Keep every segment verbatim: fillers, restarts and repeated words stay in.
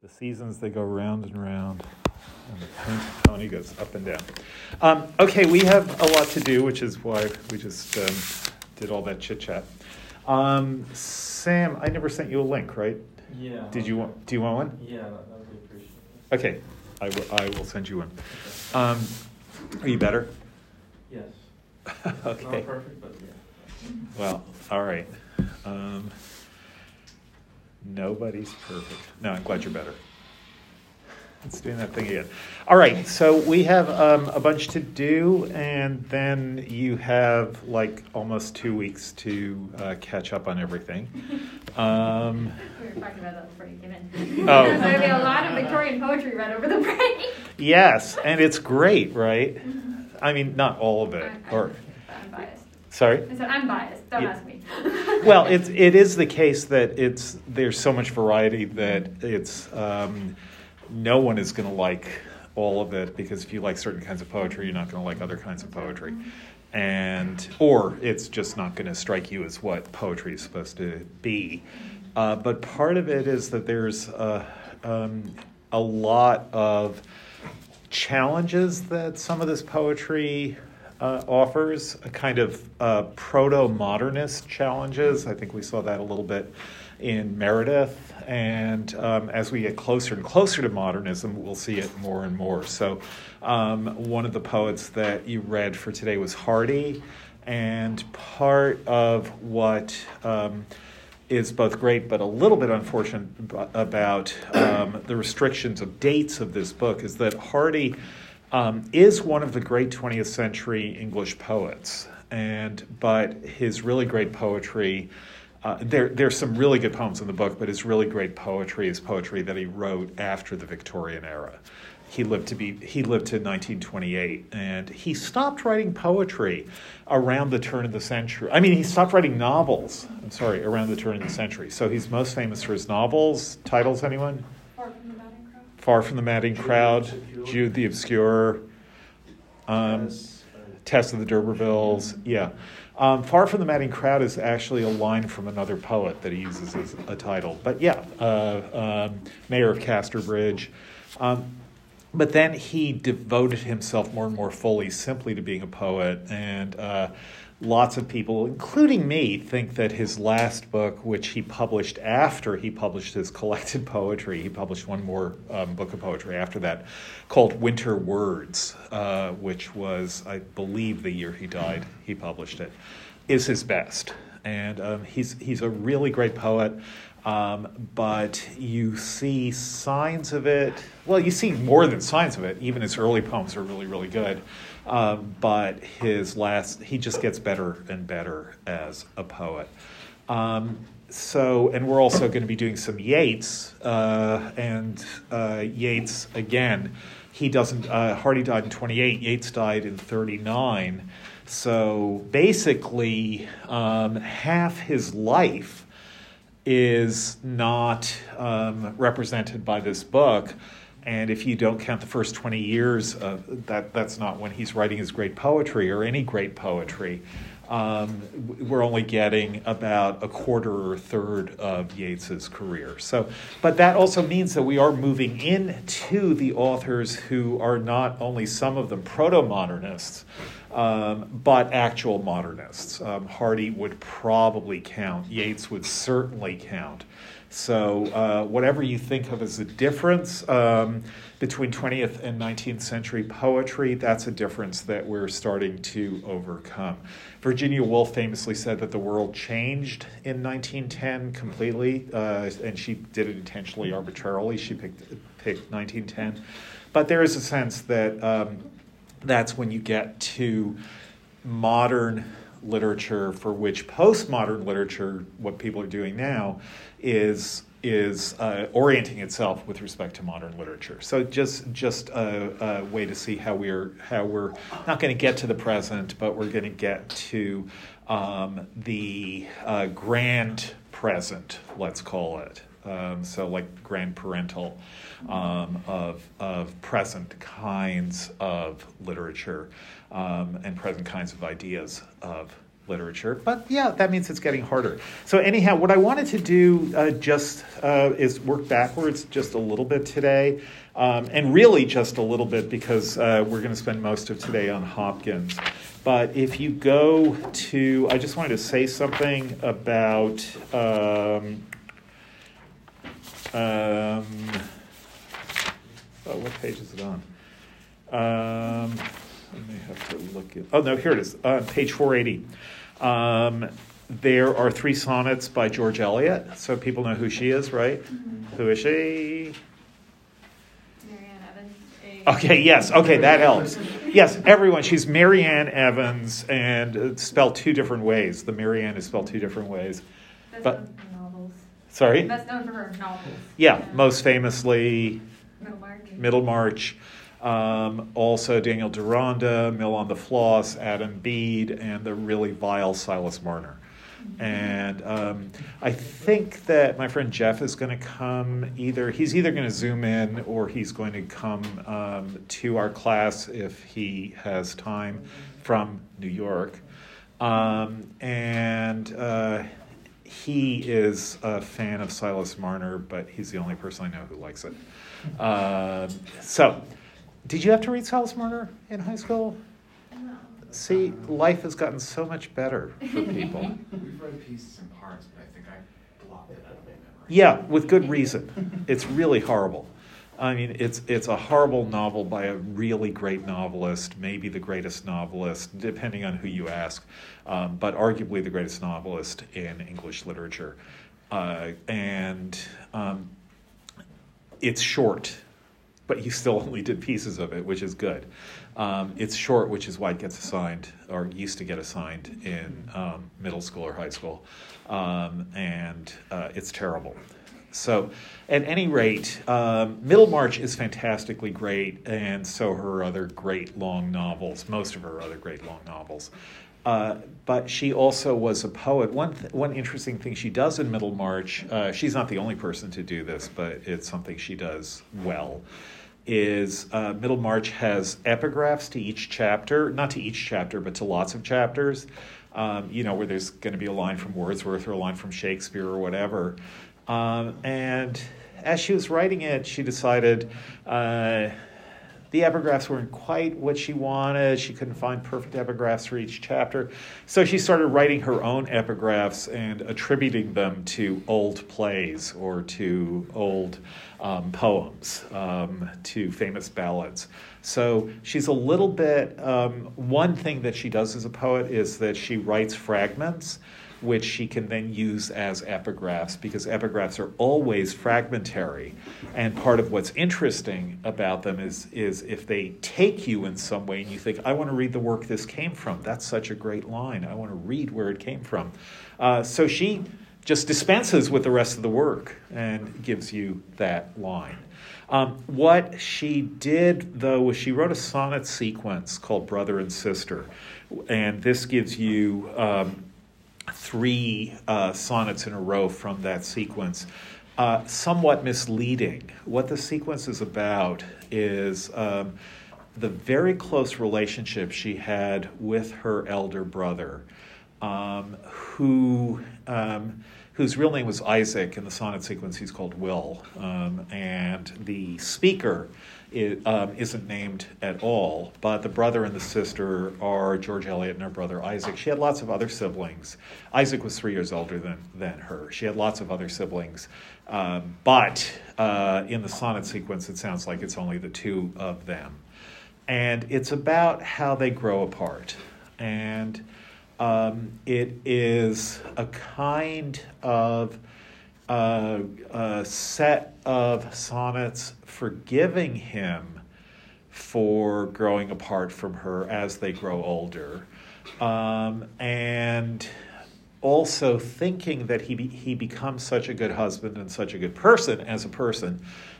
The seasons, they go round and round, and the pony, pony goes up and down. Um, okay, we have a lot to do, which is why we just um, did all that chit-chat. Um, Sam, I never sent you a link, right? Yeah. Did you want? Do you want one? Yeah, that, that would be appreciated. Okay, I will. I will send you one. Um, are you better? Yes. Okay. Not perfect, but yeah. Well, all right. Um, nobody's perfect. No, I'm glad you're better. It's doing that thing again. All right, so we have um, a bunch to do, and then you have like almost two weeks to uh, catch up on everything. Um, we were talking about that before you came in. Oh. There's going to be a lot of Victorian poetry read over the break. yes, and it's great, right? I mean, not all of it. I'm, Or I'm biased. sorry? I said I'm biased. Don't Yeah. ask me. Well, it's it is the case that it's there's so much variety that it's um, no one is going to like all of it, because if you like certain kinds of poetry, you're not going to like other kinds of poetry, and or it's just not going to strike you as what poetry is supposed to be. Uh, but part of it is that there's uh, um, a lot of challenges that some of this poetry uh, offers, a kind of uh, proto-modernist challenges. I think we saw that a little bit in Meredith, and um, as we get closer and closer to modernism, we'll see it more and more. So um, one of the poets that you read for today was Hardy, and part of what um, is both great but a little bit unfortunate about um, the restrictions of dates of this book is that Hardy um, is one of the great twentieth century English poets, and but his really great poetry, uh, there there's some really good poems in the book, but his really great poetry is poetry that he wrote after the Victorian era. He lived to be he lived to nineteen twenty-eight, and he stopped writing poetry around the turn of the century. I mean, he stopped writing novels. I'm sorry, around the turn of the century. So he's most famous for his novels. Titles, anyone? Far from the Madding Crowd. Far from the Madding Crowd, Jude the Obscure, um, Test of the D'Urbervilles. Yeah. Um, Far from the Madding Crowd is actually a line from another poet that he uses as a title. But yeah, uh, um, Mayor of Casterbridge. Um, But then he devoted himself more and more fully simply to being a poet, and uh, lots of people, including me, think that his last book, which he published after he published his collected poetry, he published one more um, book of poetry after that, called Winter Words, uh, which was, I believe, the year he died, he published it, is his best. And um, he's he's a really great poet. Um, but you see signs of it. Well, you see more than signs of it. Even his early poems are really, really good. Um, but his last, he just gets better and better as a poet. Um, so, and we're also going to be doing some Yeats. Uh, and uh, Yeats, again, he doesn't, uh, Hardy died in twenty-eight. Yeats died in thirty-nine. So basically, um, half his life is not um, represented by this book, and if you don't count the first twenty years, uh, that that's not when he's writing his great poetry or any great poetry. Um, we're only getting about a quarter or a third of Yeats's career. So, but that also means that we are moving into the authors who are not only some of them proto-modernists, Um, but actual modernists. Um, Hardy would probably count. Yeats would certainly count. So uh, whatever you think of as a difference um, between twentieth and nineteenth century poetry, that's a difference that we're starting to overcome. Virginia Woolf famously said that the world changed in nineteen ten completely, uh, and she did it intentionally arbitrarily. She picked, picked nineteen ten. But there is a sense that um, that's when you get to modern literature, for which postmodern literature, what people are doing now, is is uh, orienting itself with respect to modern literature. So just just a, a way to see how we're how we're not going to get to the present, but we're going to get to um, the uh, grand present, let's call it. Um, so like grand parental um, of of present kinds of literature um, and present kinds of ideas of literature. But yeah, that means it's getting harder. So anyhow, what I wanted to do uh, just uh, is work backwards just a little bit today, um, and really just a little bit because uh, we're going to spend most of today on Hopkins. But if you go to, I just wanted to say something about, um, um, oh, what page is it on? Um, I may have to look at, oh no, here it is, uh, page four eighty. Um, there are three sonnets by George Eliot, so people know who she is, right? Mm-hmm. Who is she? Marianne Evans. A- Okay, yes, okay, that helps. Yes, everyone, she's Marianne Evans, and it's spelled two different ways. The Marianne is spelled two different ways. Best But- known for novels. Sorry? Best known for her novels. Yeah, most famously, Middlemarch. Middlemarch. Um, also Daniel Deronda, Mill on the Floss, Adam Bede, and the really vile Silas Marner. And um, I think that my friend Jeff is going to come either, he's either going to Zoom in or he's going to come um, to our class if he has time from New York. Um, and uh, he is a fan of Silas Marner, but he's the only person I know who likes it. Um, so, did you have to read Silas Marner in high school? No. See, life has gotten so much better for people. We've read pieces and parts, but I think I blocked it out of my memory. Yeah, with good reason. It's really horrible. I mean, it's it's a horrible novel by a really great novelist, maybe the greatest novelist, depending on who you ask, um, but arguably the greatest novelist in English literature. Uh, and um, it's short, but you still only did pieces of it, which is good. Um, it's short, which is why it gets assigned, or used to get assigned in um, middle school or high school. Um, and uh, it's terrible. So at any rate, um, Middlemarch is fantastically great, and so are her other great long novels, most of her other great long novels. Uh, but she also was a poet. One th- one interesting thing she does in Middlemarch, uh, she's not the only person to do this, but it's something she does well, is uh, Middlemarch has epigraphs to each chapter, not to each chapter, but to lots of chapters, um, you know, where there's going to be a line from Wordsworth or a line from Shakespeare or whatever. Um, and as she was writing it, she decided uh, the epigraphs weren't quite what she wanted. She couldn't find perfect epigraphs for each chapter. So she started writing her own epigraphs and attributing them to old plays or to old um, poems, um, to famous ballads. So she's a little bit, um, one thing that she does as a poet is that she writes fragments which she can then use as epigraphs, because epigraphs are always fragmentary. And part of what's interesting about them is, is if they take you in some way and you think, I want to read the work this came from. That's such a great line. I want to read where it came from. Uh, so she just dispenses with the rest of the work and gives you that line. Um, what she did, though, was she wrote a sonnet sequence called Brother and Sister. And this gives you Um, three uh, sonnets in a row from that sequence. Uh, somewhat misleading. What the sequence is about is um, the very close relationship she had with her elder brother, um, who um, whose real name was Isaac. In the sonnet sequence, he's called Will. Um, and the speaker It, um, isn't named at all, but the brother and the sister are George Eliot and her brother Isaac. She had lots of other siblings. Isaac was three years older than, than her. She had lots of other siblings. Um, but uh, in the sonnet sequence, it sounds like it's only the two of them. And it's about how they grow apart. And um, it is a kind of Uh, a set of sonnets forgiving him for growing apart from her as they grow older, um, and also thinking that he be, he becomes such a good husband and such a good person as a person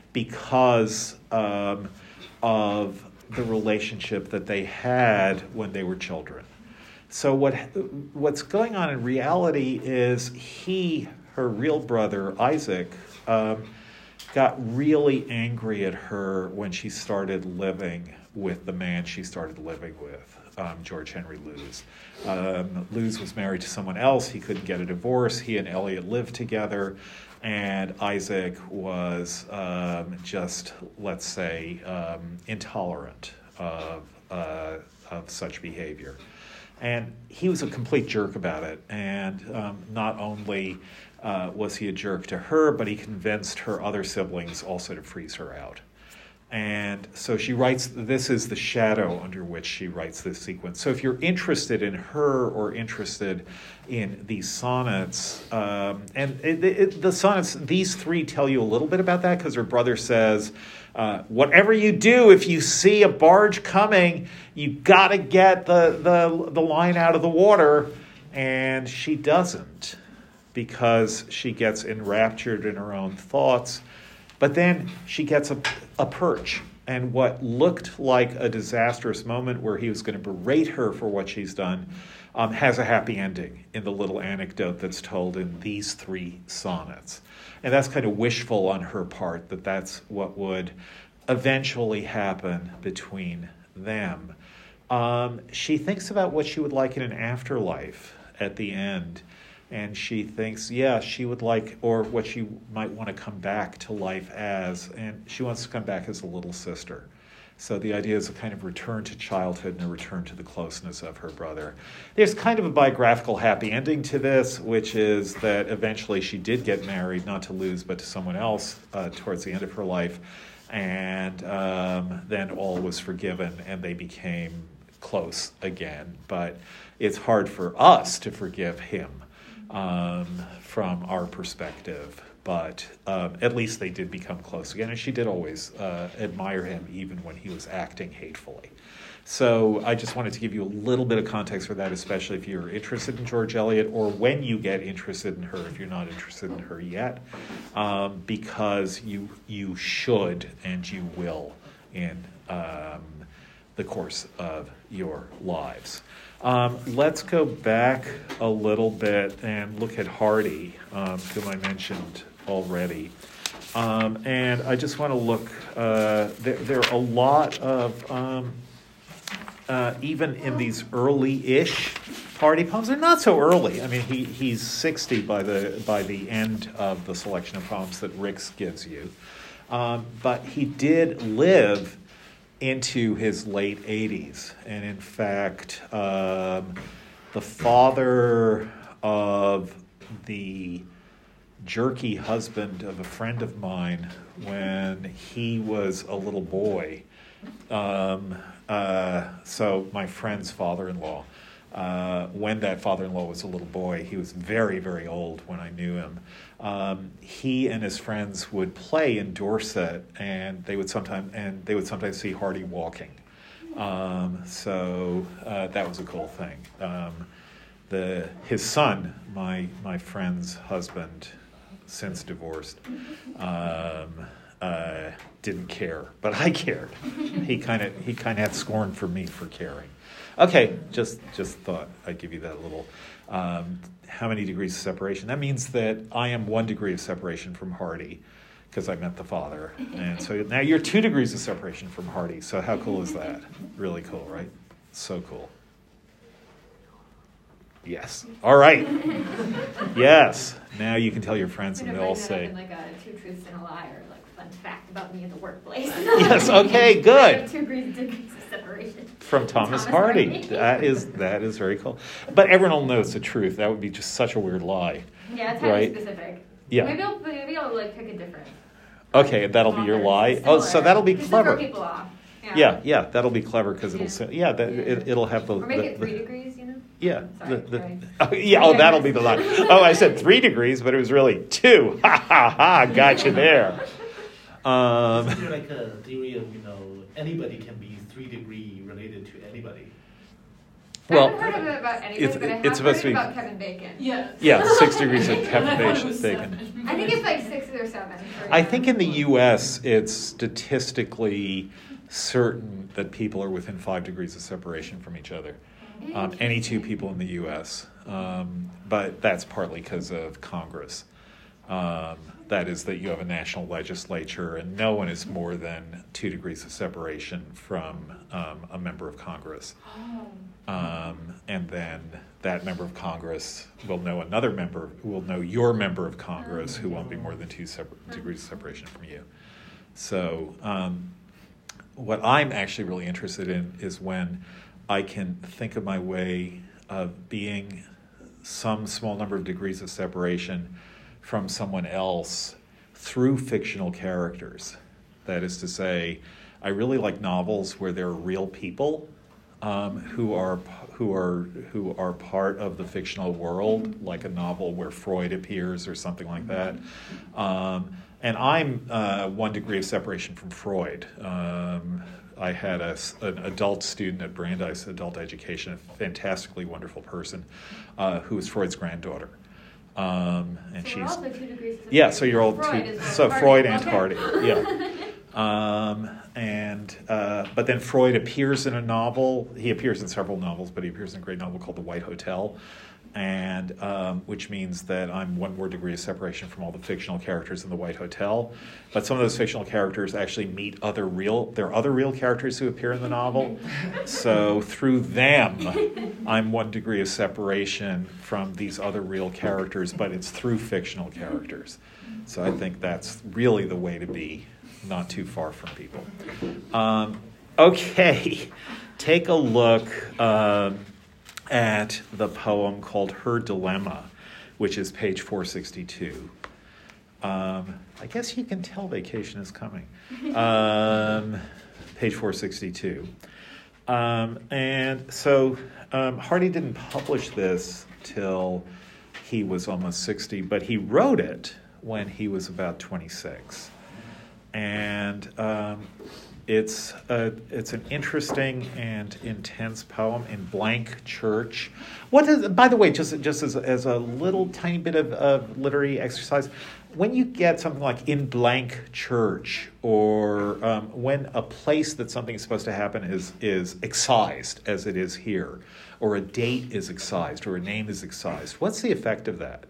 because um, of the relationship that they had when they were children. So what what's going on in reality is he, her real brother, Isaac, um, got really angry at her when she started living with the man she started living with. um, George Henry Lewes. Um, Lewes was married to someone else. He couldn't get a divorce. He and Eliot lived together. And Isaac was um, just, let's say, um, intolerant of, uh, of such behavior. And he was a complete jerk about it. And um, not only uh, was he a jerk to her, but he convinced her other siblings also to freeze her out. And so she writes, this is the shadow under which she writes this sequence. So if you're interested in her or interested in these sonnets, um, and it, it, the sonnets, these three tell you a little bit about that, because her brother says, uh, whatever you do, if you see a barge coming, you got to get the, the, the line out of the water. And she doesn't, because she gets enraptured in her own thoughts. But then she gets a, a perch, and what looked like a disastrous moment where he was going to berate her for what she's done um, has a happy ending in the little anecdote that's told in these three sonnets. And that's kind of wishful on her part, that that's what would eventually happen between them. Um, she thinks about what she would like in an afterlife at the end. And she thinks, yeah, she would like, or what she might want to come back to life as, and she wants to come back as a little sister. So the idea is a kind of return to childhood and a return to the closeness of her brother. There's kind of a biographical happy ending to this, which is that eventually she did get married, not to Lewes, but to someone else uh, towards the end of her life. And um, then all was forgiven, and they became close again. But it's hard for us to forgive him. Um, from our perspective, but um, at least they did become close again, and she did always uh, admire him even when he was acting hatefully. So I just wanted to give you a little bit of context for that, especially if you're interested in George Eliot, or when you get interested in her, if you're not interested in her yet, um, because you you should and you will in um, the course of your lives. Um, let's go back a little bit and look at Hardy, um, whom I mentioned already. Um, and I just want to look, uh, there, there are a lot of, um, uh, even in these early-ish Hardy poems, they're not so early. I mean, he, he's sixty by the, by the end of the selection of poems that Rix gives you. Um, but he did live into his late eighties. And in fact, um, the father of the jerky husband of a friend of mine, when he was a little boy, um, uh, so my friend's father-in-law, uh, when that father-in-law was a little boy, he was very, very old when I knew him. Um, he and his friends would play in Dorset, and they would sometimes and they would sometimes see Hardy walking. Um, so uh, that was a cool thing. Um, the his son, my my friend's husband, since divorced, um, uh, didn't care, but I cared. He kind of he kind of had scorn for me for caring. Okay, just just thought I'd give you that little. Um, how many degrees of separation? That means that I am one degree of separation from Hardy, because I met the father. And so now you're two degrees of separation from Hardy. So how cool is that? Really cool, right? So cool. Yes. All right. Yes. Now you can tell your friends and they'll say. Like a two truths and a lie, or like fun fact about me at the workplace. Yes. Okay. Good. Two degrees, two degrees of separation. From Thomas, Thomas Hardy. Hardy. That is that is very cool. But everyone will know it's the truth. That would be just such a weird lie. Yeah, it's highly Right? specific. Yeah. Maybe I'll maybe I'll like pick a different. Okay, that'll be your lie. Oh, so that'll be Just to throw clever. people off. Yeah. Yeah, yeah, that'll be clever because it'll Yeah. say, yeah, that, it, it'll have the. Or make the- it three the- degrees, you know. Yeah. Sorry, the, the, sorry. oh, yeah. Oh, that'll be the lie. Oh, I said three degrees, but it was really two. Ha ha ha! Got you there. Um, Is there like a theory of, you know, anybody can be three degree related to anybody? Well, Well, I haven't heard of it about anybody, it's- but I have it's supposed heard to be- about Kevin Bacon. Yeah. yeah, six degrees of I thought it Kevin was Bacon. seven. I think it's like six or seven. for I him. think in the U S it's statistically certain that people are within five degrees of separation from each other. Um, any two people in the U S, um, but that's partly because of Congress. Um, that is that you have a national legislature and no one is more than two degrees of separation from um, a member of Congress. Um, and then that member of Congress will know another member, will know your member of Congress who won't be more than two separ- degrees of separation from you. So um, what I'm actually really interested in is when I can think of my way of being some small number of degrees of separation from someone else through fictional characters. That is to say, I really like novels where there are real people um, who are who are who are part of the fictional world, like a novel where Freud appears or something like that. Um, and I'm uh, one degree of separation from Freud. Um, I had a, an adult student at Brandeis Adult Education, a fantastically wonderful person, uh, who was Freud's granddaughter. Um, and So she's we're also two degrees of yeah. So you're all Freud two, is so Hardy. Freud and Okay. Hardy, yeah. Um, and uh, but then Freud appears in a novel. He appears in several novels, but he appears in a great novel called The White Hotel, and um, which means that I'm one more degree of separation from all the fictional characters in The White Hotel. But some of those fictional characters actually meet other real. There are other real characters who appear in the novel. So through them, I'm one degree of separation from these other real characters, but it's through fictional characters. So I think that's really the way to be, not too far from people. Um, okay, take a look uh, at the poem called Her Dilemma, which is page four sixty-two. Um, I guess you can tell vacation is coming. Um, page four sixty-two. Um, and so um, Hardy didn't publish this till he was almost sixty, but he wrote it when he was about twenty-six. And um, it's a, it's an interesting and intense poem in blank church. What is, by the way, just just as, as a little tiny bit of, of literary exercise, when you get something like in blank church, or um, when a place that something is supposed to happen is is excised, as it is here, or a date is excised, or a name is excised, what's the effect of that?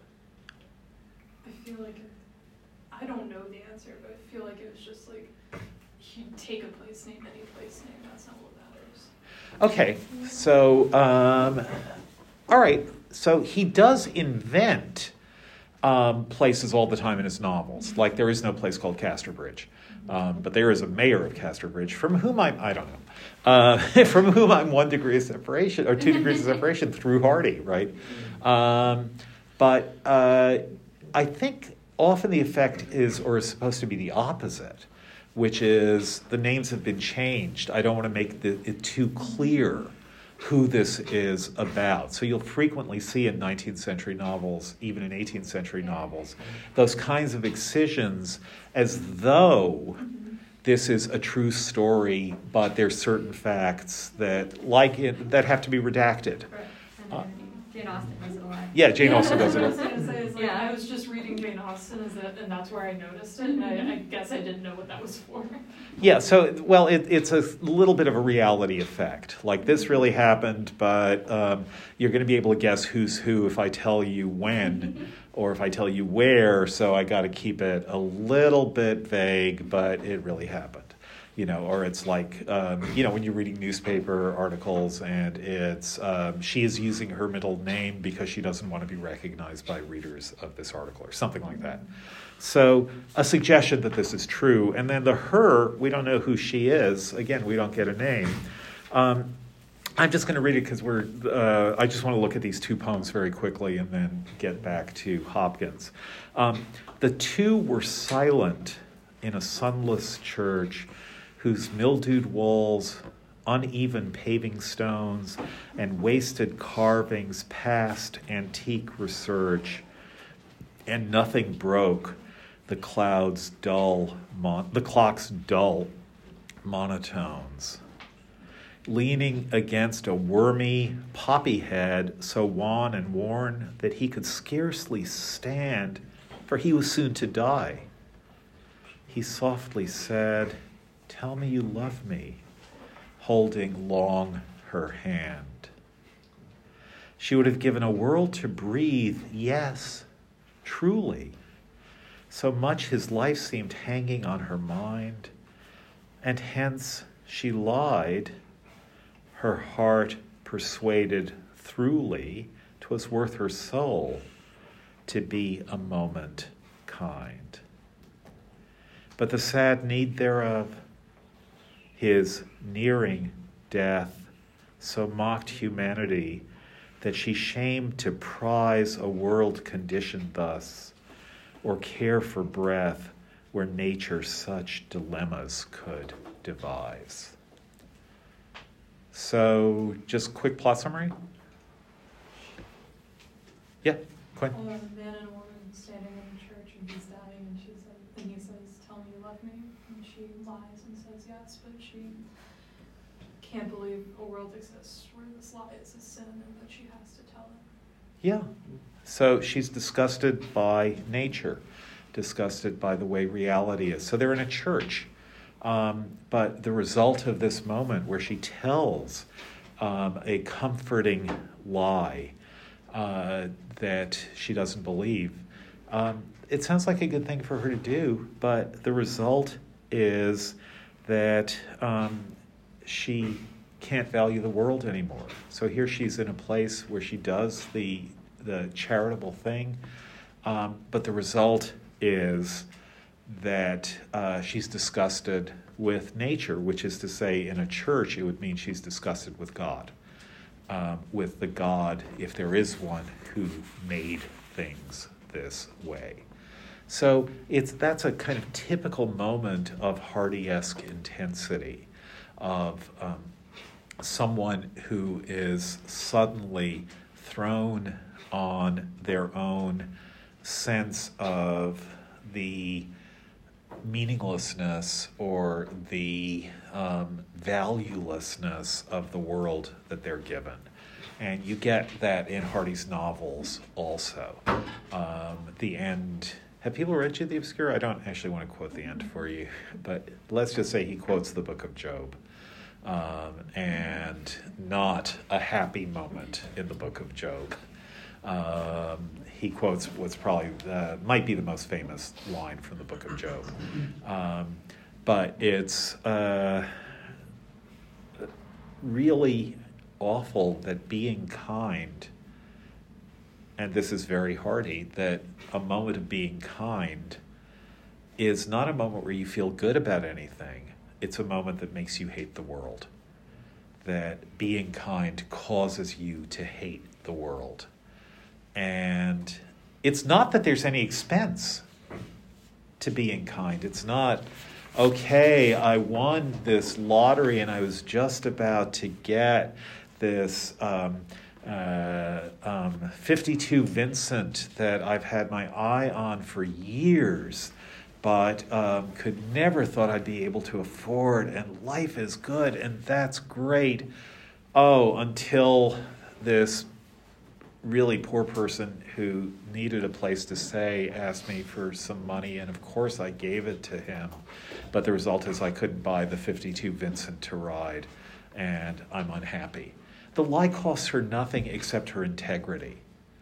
I feel like, it, I don't know the answer, but I feel like it was just like, you take a place name, any place name, that's not what matters. Okay, so, um, all right, so he does invent um, places all the time in his novels. Like there is no place called Casterbridge, um, but there is a mayor of Casterbridge from whom I'm, I don't know, uh, from whom I'm one degree of separation, or two degrees of separation through Hardy, right? Um, but uh, I think often the effect is, or is supposed to be the opposite, which is the names have been changed. I don't want to make the, it too clear who this is about. So you'll frequently see in nineteenth century novels, even in eighteenth century novels, those kinds of excisions as though this is a true story, but there's certain facts that, like it, that have to be redacted. Right. And then Jane Austen does it a lot. Yeah, Jane Austen does What I it. was gonna say is like, Yeah. I was just reading Jane Austen, is that, and that's where I noticed it, and I, I guess I didn't know what that was for. Yeah, so, well, it, it's a little bit of a reality effect. Like, this really happened, but um, you're going to be able to guess who's who if I tell you when or if I tell you where, so I got to keep it a little bit vague, but it really happened. You know, or it's like, um, you know, when you're reading newspaper articles and it's, um, she is using her middle name because she doesn't want to be recognized by readers of this article or something like that. So a suggestion that this is true. And then the her, we don't know who she is. Again, we don't get a name. Um, I'm just going to read it because we're, uh, I just want to look at these two poems very quickly and then get back to Hopkins. Um, the two were silent in a sunless church whose mildewed walls, uneven paving stones, and wasted carvings passed antique research, and nothing broke the clouds' dull, mon- the clock's dull monotones. Leaning against a wormy poppy head, so wan and worn that he could scarcely stand, for he was soon to die, he softly said, "Tell me you love me," holding long her hand. She would have given a world to breathe, yes, truly, So much his life seemed hanging on her mind, and hence she lied, her heart persuaded throughly 'twas worth her soul to be a moment kind. But the sad need thereof, his nearing death, so mocked humanity that she shamed to prize a world conditioned thus, or care for breath where nature such dilemmas could devise. So, just quick plot summary? Yeah, Quinn. A man and a woman standing in church and he's dying and she says, and he says, "Tell me you love me," and she lies and says yes, but she can't believe a world exists where this lie is a sin and that she has to tell him. Yeah. So she's disgusted by nature, disgusted by the way reality is. So they're in a church. Um, but the result of this moment where she tells um, a comforting lie uh, that she doesn't believe, um, it sounds like a good thing for her to do, but the result is that um, she can't value the world anymore. So here she's in a place where she does the the charitable thing, um, but the result is that uh, she's disgusted with nature, which is to say, in a church, it would mean she's disgusted with God, um, with the God, if there is one, who made things this way. So it's that's a kind of typical moment of Hardy-esque intensity, of um, someone who is suddenly thrown on their own sense of the meaninglessness or the um, valuelessness of the world that they're given. And you get that in Hardy's novels also. Um, the end... Have people read Jude the Obscure? I don't actually want to quote the end for you, but let's just say he quotes the book of Job. Um, and not a happy moment in the book of Job. Um, he quotes what's probably, uh, might be the most famous line from the book of Job. Um, but it's uh, really awful that being kind, and this is very Hardy, that a moment of being kind is not a moment where you feel good about anything. It's a moment that makes you hate the world. That being kind causes you to hate the world. And it's not that there's any expense to being kind. It's not, okay, I won this lottery and I was just about to get this um, uh, um, fifty-two Vincent that I've had my eye on for years, but um, could never thought I'd be able to afford, and life is good, and that's great. Oh, until this really poor person who needed a place to stay asked me for some money, and of course I gave it to him. But the result is I couldn't buy the fifty-two Vincent to ride, and I'm unhappy. The lie costs her nothing except her integrity.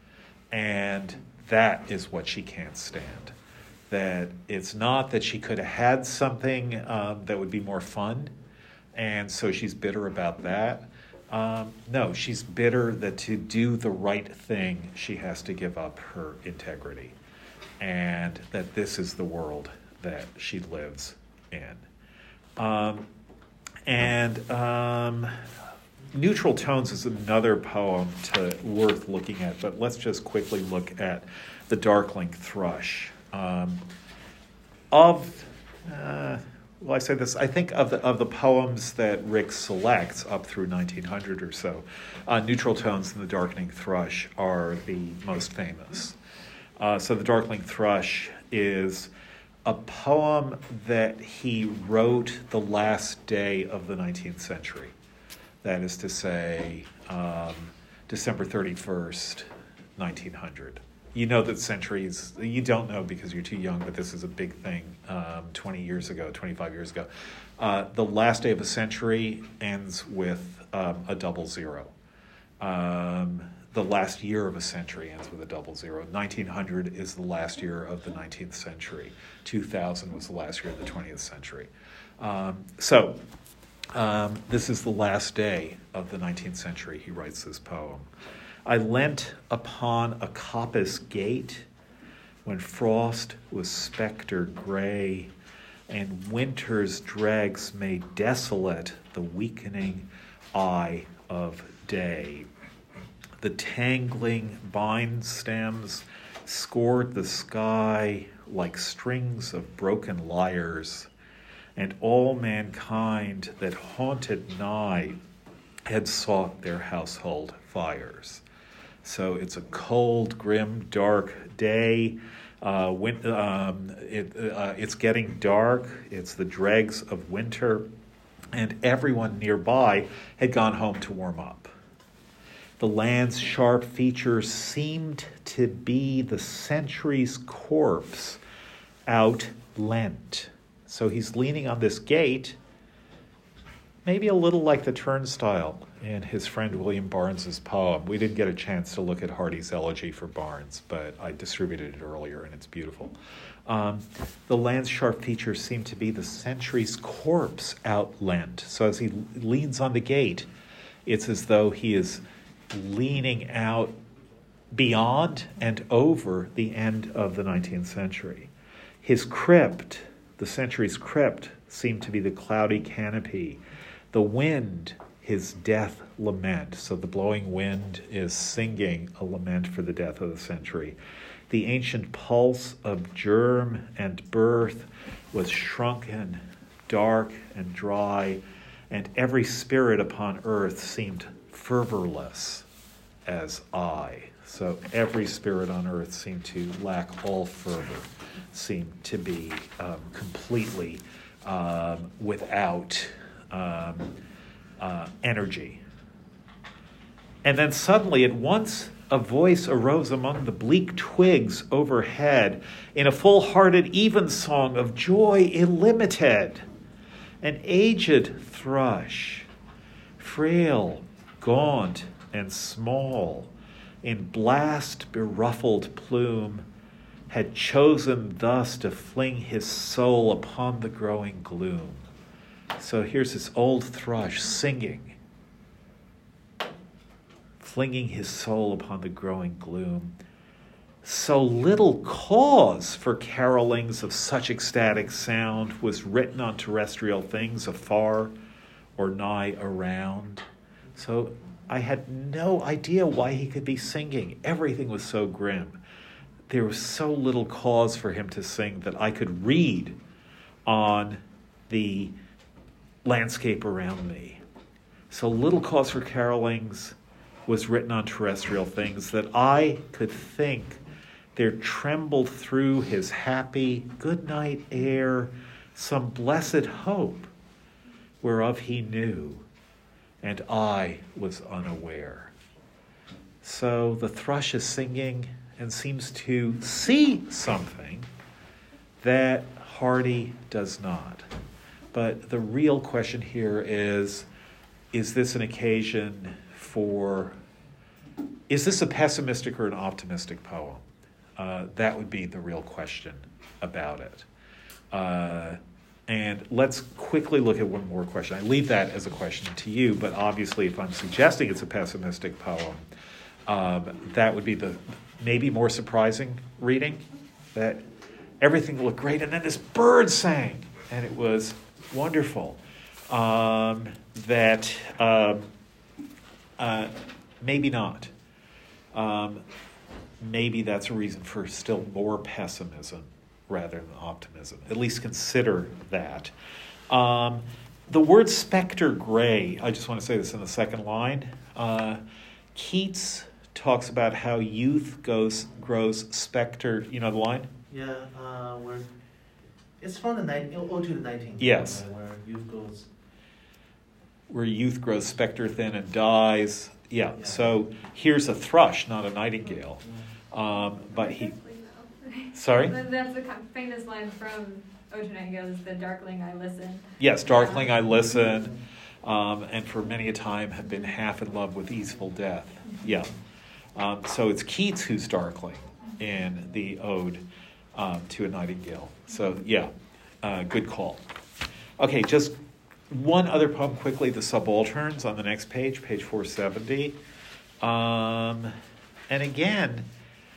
And that is what she can't stand. That it's not that she could have had something um, that would be more fun, and so she's bitter about that. Um, no, she's bitter that to do the right thing, she has to give up her integrity, and that this is the world that she lives in. Um, and um, Neutral Tones is another poem to, worth looking at, but let's just quickly look at The Darkling Thrush. Um, of, uh, well, I say this, I think of the of the poems that Rick selects up through nineteen hundred or so, uh, Neutral Tones and The Darkening Thrush are the most famous. Uh, so The Darkling Thrush is a poem that he wrote the last day of the nineteenth century. That is to say, um, December thirty-first, nineteen hundred. You know that centuries, you don't know because you're too young, but this is a big thing um, twenty years ago, twenty-five years ago. Uh, the last day of a century ends with um, a double zero. Um, the last year of a century ends with a double zero. nineteen hundred is the last year of the nineteenth century. two thousand was the last year of the twentieth century. Um, so um, this is the last day of the nineteenth century. He writes this poem. I leant upon a coppice gate when frost was spectre gray, and winter's dregs made desolate the weakening eye of day. The tangling vine stems scored the sky like strings of broken lyres, and all mankind that haunted nigh had sought their household fires. So it's a cold, grim, dark day. Uh, win- um, it, uh, it's getting dark. It's the dregs of winter, and everyone nearby had gone home to warm up. The land's sharp features seemed to be the century's corpse outlent. So he's leaning on this gate, maybe a little like the turnstile in his friend William Barnes's poem. We didn't get a chance to look at Hardy's elegy for Barnes, but I distributed it earlier, and it's beautiful. Um, the land's sharp features seem to be the century's corpse outlent. So as he leans on the gate, it's as though he is leaning out beyond and over the end of the nineteenth century. His crypt, the century's crypt, seemed to be the cloudy canopy. The wind, his death lament. So the blowing wind is singing a lament for the death of the century. The ancient pulse of germ and birth was shrunken, dark and dry, and every spirit upon earth seemed fervorless as I. So every spirit on earth seemed to lack all fervor, seemed to be um, completely um, without um, uh, energy. And then suddenly, at once, a voice arose among the bleak twigs overhead in a full-hearted evensong of joy illimited. An aged thrush, frail, gaunt, and small, in blast beruffled plume, had chosen thus to fling his soul upon the growing gloom. So here's this old thrush singing, flinging his soul upon the growing gloom. So little cause for carolings of such ecstatic sound was written on terrestrial things afar or nigh around. So I had no idea why he could be singing. Everything was so grim. There was so little cause for him to sing that I could read on the landscape around me. So little cause for carolings was written on terrestrial things that I could think there trembled through his happy good night air some blessed hope whereof he knew, and I was unaware. So the thrush is singing and seems to see something that Hardy does not. But the real question here is, is this an occasion for, is this a pessimistic or an optimistic poem? Uh, that would be the real question about it. Uh, and let's quickly look at one more question. I leave that as a question to you, but obviously if I'm suggesting it's a pessimistic poem, um, that would be the maybe more surprising reading, that everything looked great, and then this bird sang, and it was wonderful. Um, that um, uh, maybe not. Um, maybe that's a reason for still more pessimism rather than optimism. At least consider that. Um, the word spectre gray, I just want to say this in the second line. Uh, Keats talks about how youth goes grows spectre. You know the line? Yeah, uh, where it's from the night, oh, to the nineteenth. Yes. Right, where youth goes. Where youth grows spectre thin and dies. Yeah. Yeah. So here's a thrush, not a nightingale. Um, but he. Sorry. That's the famous line from Ode to Nightingale: "Is the darkling I listen." Yes, darkling I listen, um, and for many a time have been half in love with easeful death. Yeah. Um, so it's Keats who's darkling in the Ode um, to a Nightingale. So yeah, uh, good call. Okay, just one other poem quickly, The Subalterns, on the next page, page four seventy. Um, and again,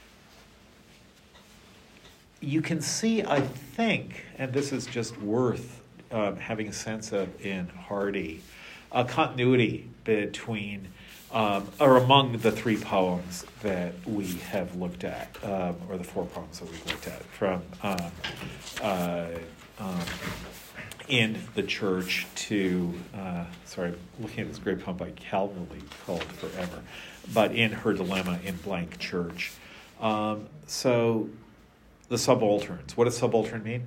you can see, I think, and this is just worth um, having a sense of in Hardy, a continuity between, um, or among the three poems that we have looked at, um, or the four poems that we've looked at, from um, uh, um, In the Church to, uh, sorry, I'm looking at this great poem by Calverley called Forever, but In Her Dilemma in Blank Church. Um, so, the subalterns. What does subaltern mean?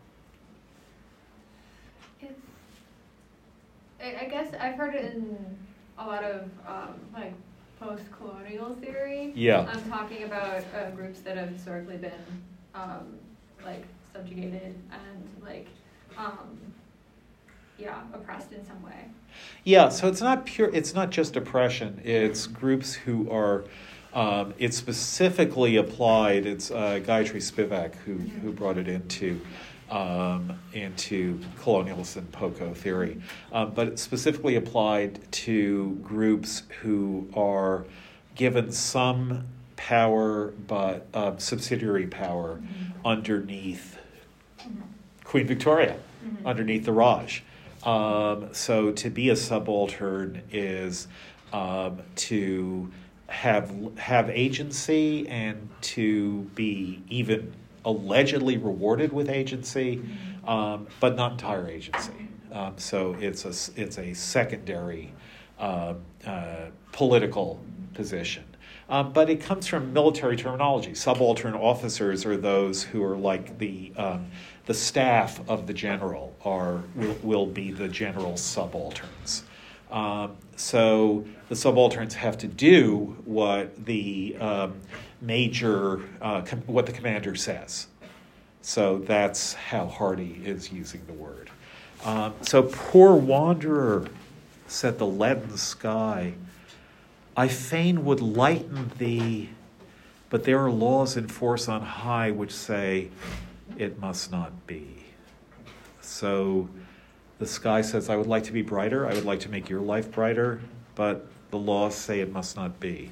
It's, I I guess I've heard it in a lot of um, like post-colonial theory. Yeah. I'm talking about uh, groups that have historically been um, like subjugated and like um, yeah oppressed in some way. Yeah. So it's not pure. It's not just oppression. It's groups who are. Um, it's specifically applied. It's uh, Gayatri Spivak who who brought it into um, into colonialist and P O C O theory, um, but it's specifically applied to groups who are given some power, but uh, subsidiary power mm-hmm. underneath mm-hmm. Queen Victoria, mm-hmm. underneath the Raj. Um, so to be a subaltern is um, to have have agency and to be even allegedly rewarded with agency, um, but not entire agency. Um, so it's a it's a secondary uh, uh, political position. Um, but it comes from military terminology. Subaltern officers are those who are like the um, the staff of the general are will, will be the general's subalterns. Um, so the subalterns have to do what the um, major, uh, com- what the commander says. So that's how Hardy is using the word. Um, so poor wanderer, said the leaden sky, I fain would lighten thee, but there are laws in force on high which say it must not be. So the sky says, I would like to be brighter, I would like to make your life brighter, but the laws say it must not be.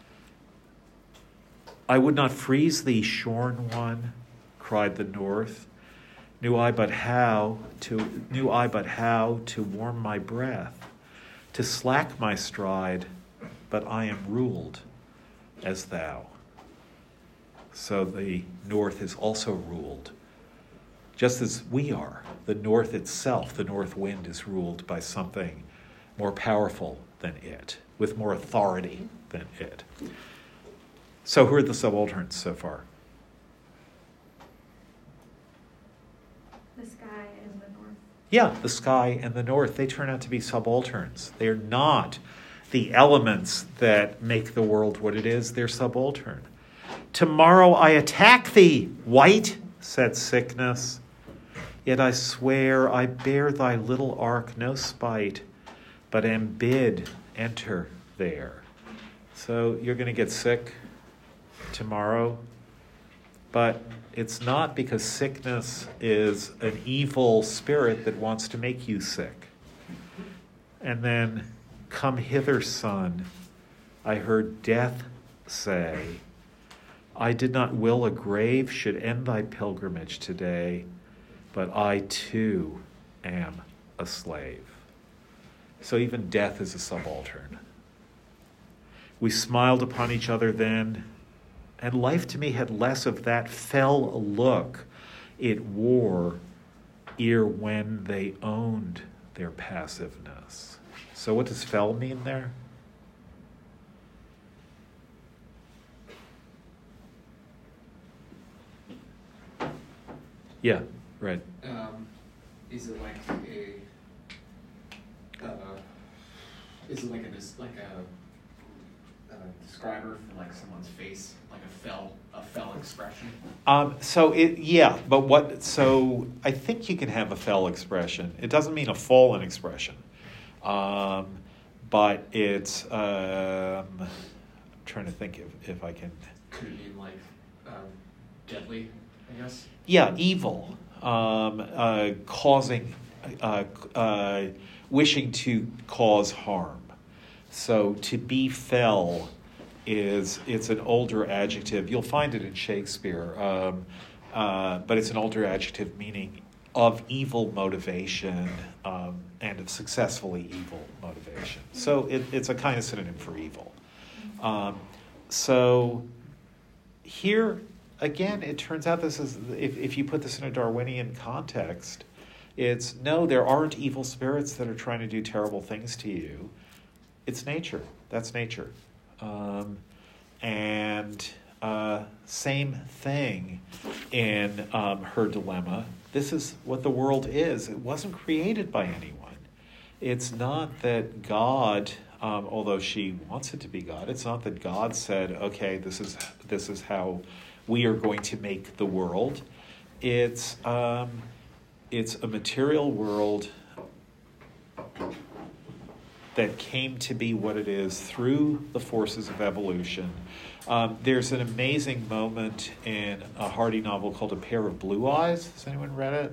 I would not freeze thee, shorn one, cried the north. Knew I but how to knew I but how to warm my breath, to slack my stride, but I am ruled as thou. So the north is also ruled, just as we are. The north itself, the north wind, is ruled by something more powerful than it, with more authority than it. So who are the subalterns so far? The sky and the north. Yeah, the sky and the north. They turn out to be subalterns. They're not the elements that make the world what it is. They're subaltern. Tomorrow I attack thee, white, said sickness. Yet I swear I bear thy little ark no spite, but am bid enter there. So you're going to get sick tomorrow, but it's not because sickness is an evil spirit that wants to make you sick. And then, come hither, son, I heard death say, I did not will a grave should end thy pilgrimage today, but I too am a slave. So even death is a subaltern. We smiled upon each other then, and life to me had less of that fell look it wore ere when they owned their passiveness. So what does fell mean there? Yeah, right. Um, is it like a, uh, is it like a, des- like a, a describer for like someone's face, like a fell, a fell expression? Um, so it, yeah, but what, so I think you can have a fell expression. It doesn't mean a fallen expression. Um, but it's, um, trying to think if, if I can. Could it mean like um, deadly, I guess? Yeah, evil, um, uh, causing, uh, uh, wishing to cause harm. So to be fell is, it's an older adjective. You'll find it in Shakespeare, um, uh, but it's an older adjective meaning of evil motivation um, and of successfully evil motivation. So it, it's a kind of synonym for evil. Um, so here, again, it turns out this is, if, if you put this in a Darwinian context, it's, no, there aren't evil spirits that are trying to do terrible things to you. It's nature. That's nature. Um, and uh, same thing in um, her dilemma. This is what the world is. It wasn't created by anyone. It's not that God, um, although she wants it to be God, it's not that God said, okay, this is this is how we are going to make the world. It's um, it's a material world that came to be what it is through the forces of evolution. Um, there's an amazing moment in a Hardy novel called A Pair of Blue Eyes. Has anyone read it?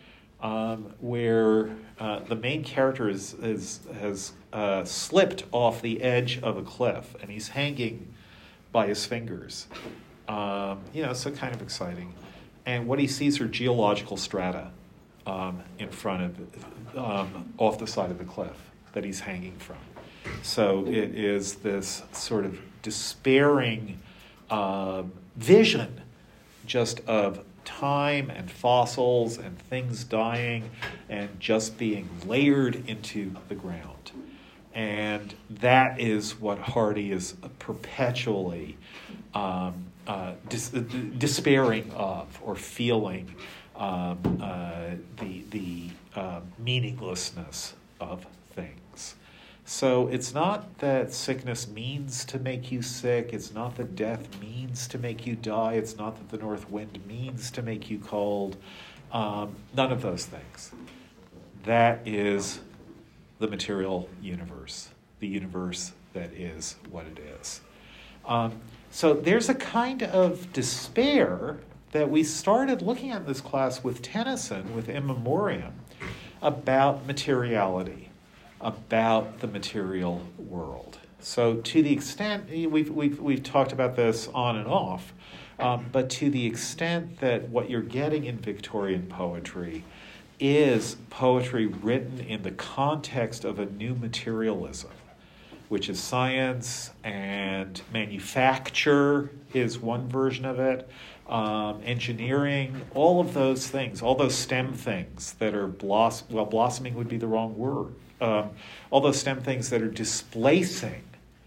Um, where uh, the main character is, is has uh, slipped off the edge of a cliff, and he's hanging by his fingers. Um, you know, so kind of exciting. And what he sees are geological strata um, in front of, um, off the side of the cliff that he's hanging from. So it is this sort of despairing uh, vision just of time and fossils and things dying and just being layered into the ground. And that is what Hardy is perpetually um, uh, dis- despairing of or feeling um, uh, the, the uh, meaninglessness of things. So it's not that sickness means to make you sick. It's not that death means to make you die. It's not that the north wind means to make you cold. Um, none of those things. That is the material universe, the universe that is what it is. Um, so there's a kind of despair that we started looking at in this class with Tennyson, with In Memoriam, about materiality, about the material world. So to the extent, we've, we've, we've talked about this on and off, um, but to the extent that what you're getting in Victorian poetry is poetry written in the context of a new materialism, which is science and manufacture is one version of it, um, engineering, all of those things, all those STEM things that are, bloss- well, blossoming would be the wrong word, um, all those STEM things that are displacing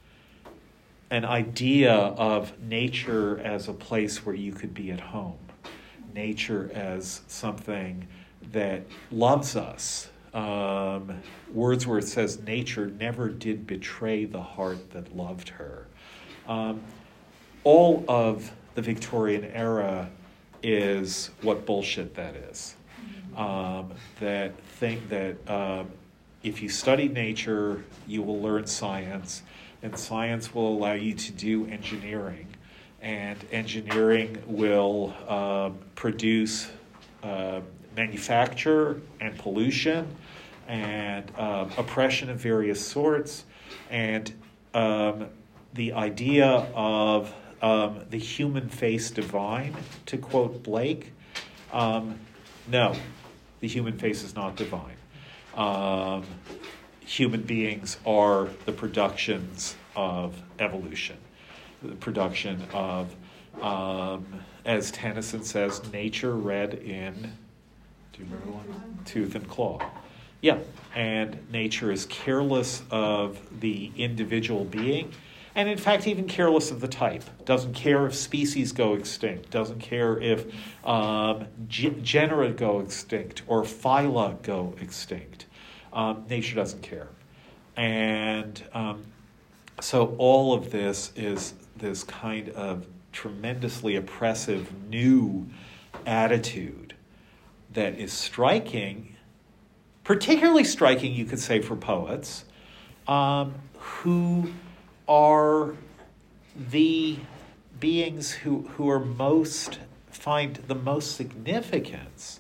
an idea of nature as a place where you could be at home, nature as something that loves us. Um, Wordsworth says nature never did betray the heart that loved her. Um, all of the Victorian era is what bullshit that is. Um, that think that um, if you study nature, you will learn science, and science will allow you to do engineering, and engineering will um, produce uh, manufacture and pollution and um, oppression of various sorts, and um, the idea of um, the human face divine, to quote Blake. Um, no, the human face is not divine. Um, human beings are the productions of evolution, the production of, um, as Tennyson says, nature read in, do you remember one? Tooth and claw. Yeah, and nature is careless of the individual being, and in fact even careless of the type. Doesn't care if species go extinct, doesn't care if um, g- genera go extinct or phyla go extinct. Um, nature doesn't care. And um, so all of this is this kind of tremendously oppressive new attitude that is striking, particularly striking, you could say, for poets um, who are the beings who, who are most, find the most significance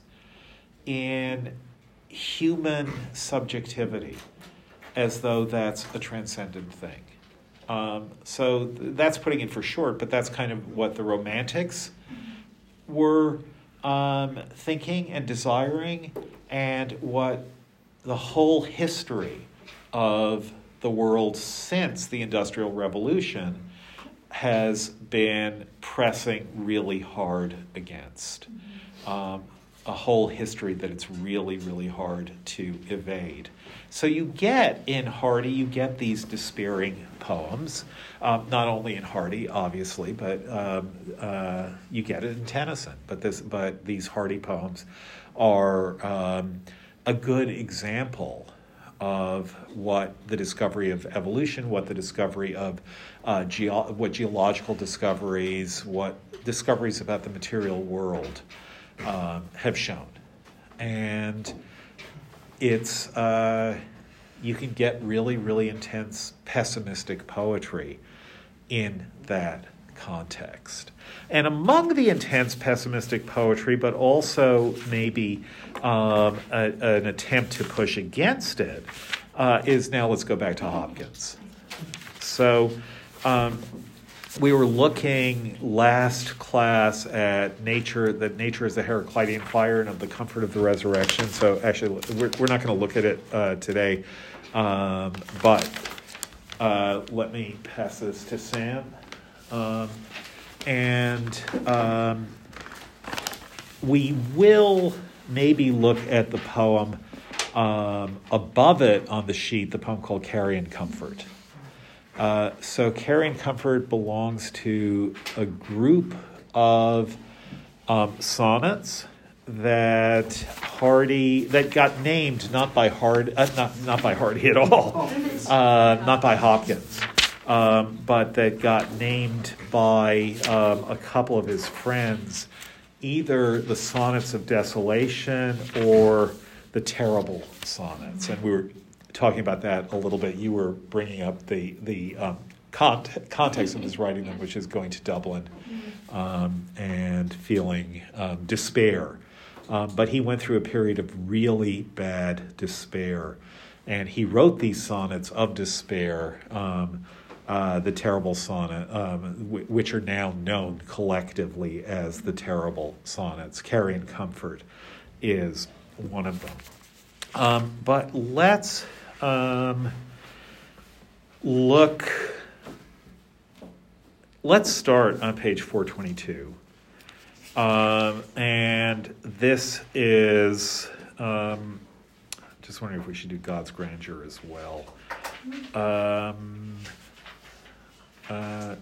in human subjectivity, as though that's a transcendent thing. Um, so th- that's putting it for short, but that's kind of what the Romantics were um, thinking and desiring, and what the whole history of the world since the Industrial Revolution has been pressing really hard against. Um, a whole history that it's really, really hard to evade. So you get in Hardy, you get these despairing poems, um, not only in Hardy, obviously, but um, uh, you get it in Tennyson. But this, but these Hardy poems are um, a good example of what the discovery of evolution, what the discovery of uh, geo- what geological discoveries, what discoveries about the material world um, have shown. And it's uh, you can get really, really intense pessimistic poetry in that context. And among the intense pessimistic poetry, but also maybe um, a, an attempt to push against it, uh, is now let's go back to Hopkins. So um, we were looking last class at nature, that nature is the Heraclitean fire and of the comfort of the resurrection. So actually, we're, we're not going to look at it uh, today, um, but uh, let me pass this to Sam. Um, and um, we will maybe look at the poem um, above it on the sheet, the poem called Carrion Comfort. Uh, so Carrion Comfort belongs to a group of um, sonnets that Hardy, that got named not by Hard, uh, not not by Hardy at all, uh, not by Hopkins. Um, but that got named by um, a couple of his friends, either the Sonnets of Desolation or the Terrible Sonnets. And we were talking about that a little bit. You were bringing up the, the um, con- context of his writing them, which is going to Dublin um, and feeling um, despair. Um, but he went through a period of really bad despair. And he wrote these sonnets of despair, um, Uh, the Terrible Sonnet, um, w- which are now known collectively as the Terrible Sonnets. Carrion Comfort is one of them. Um, but let's um, look, let's start on page four twenty-two. Um, and this is, um, just wondering if we should do God's Grandeur as well. Um, Uh,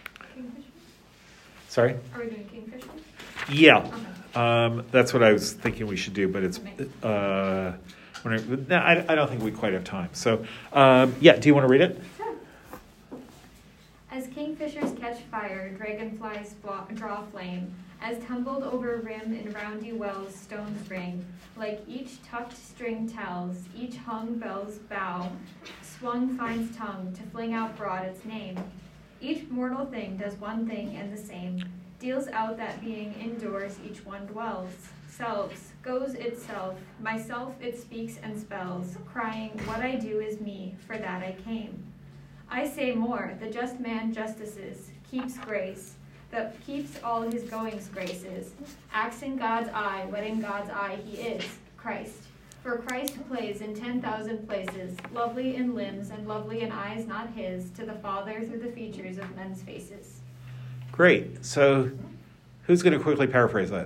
sorry? Are we doing Kingfisher? Yeah, Okay. um, that's what I was thinking we should do, but it's, uh, when I, no, I, I don't think we quite have time. So, um, yeah, do you want to read it? Sure. As kingfishers catch fire, dragonflies fla- draw flame, as tumbled over rim in roundy wells stones ring, like each tucked string tells, each hung bell's bow, swung finds tongue to fling out broad its name. Each mortal thing does one thing and the same, deals out that being indoors each one dwells, selves, goes itself, myself it speaks and spells, crying, what I do is me, for that I came. I say more, the just man justices, keeps grace, that keeps all his goings graces, acts in God's eye what in God's eye he is, Christ. For Christ plays in ten thousand places, lovely in limbs and lovely in eyes not his, to the Father through the features of men's faces. Great. So, who's going to quickly paraphrase that?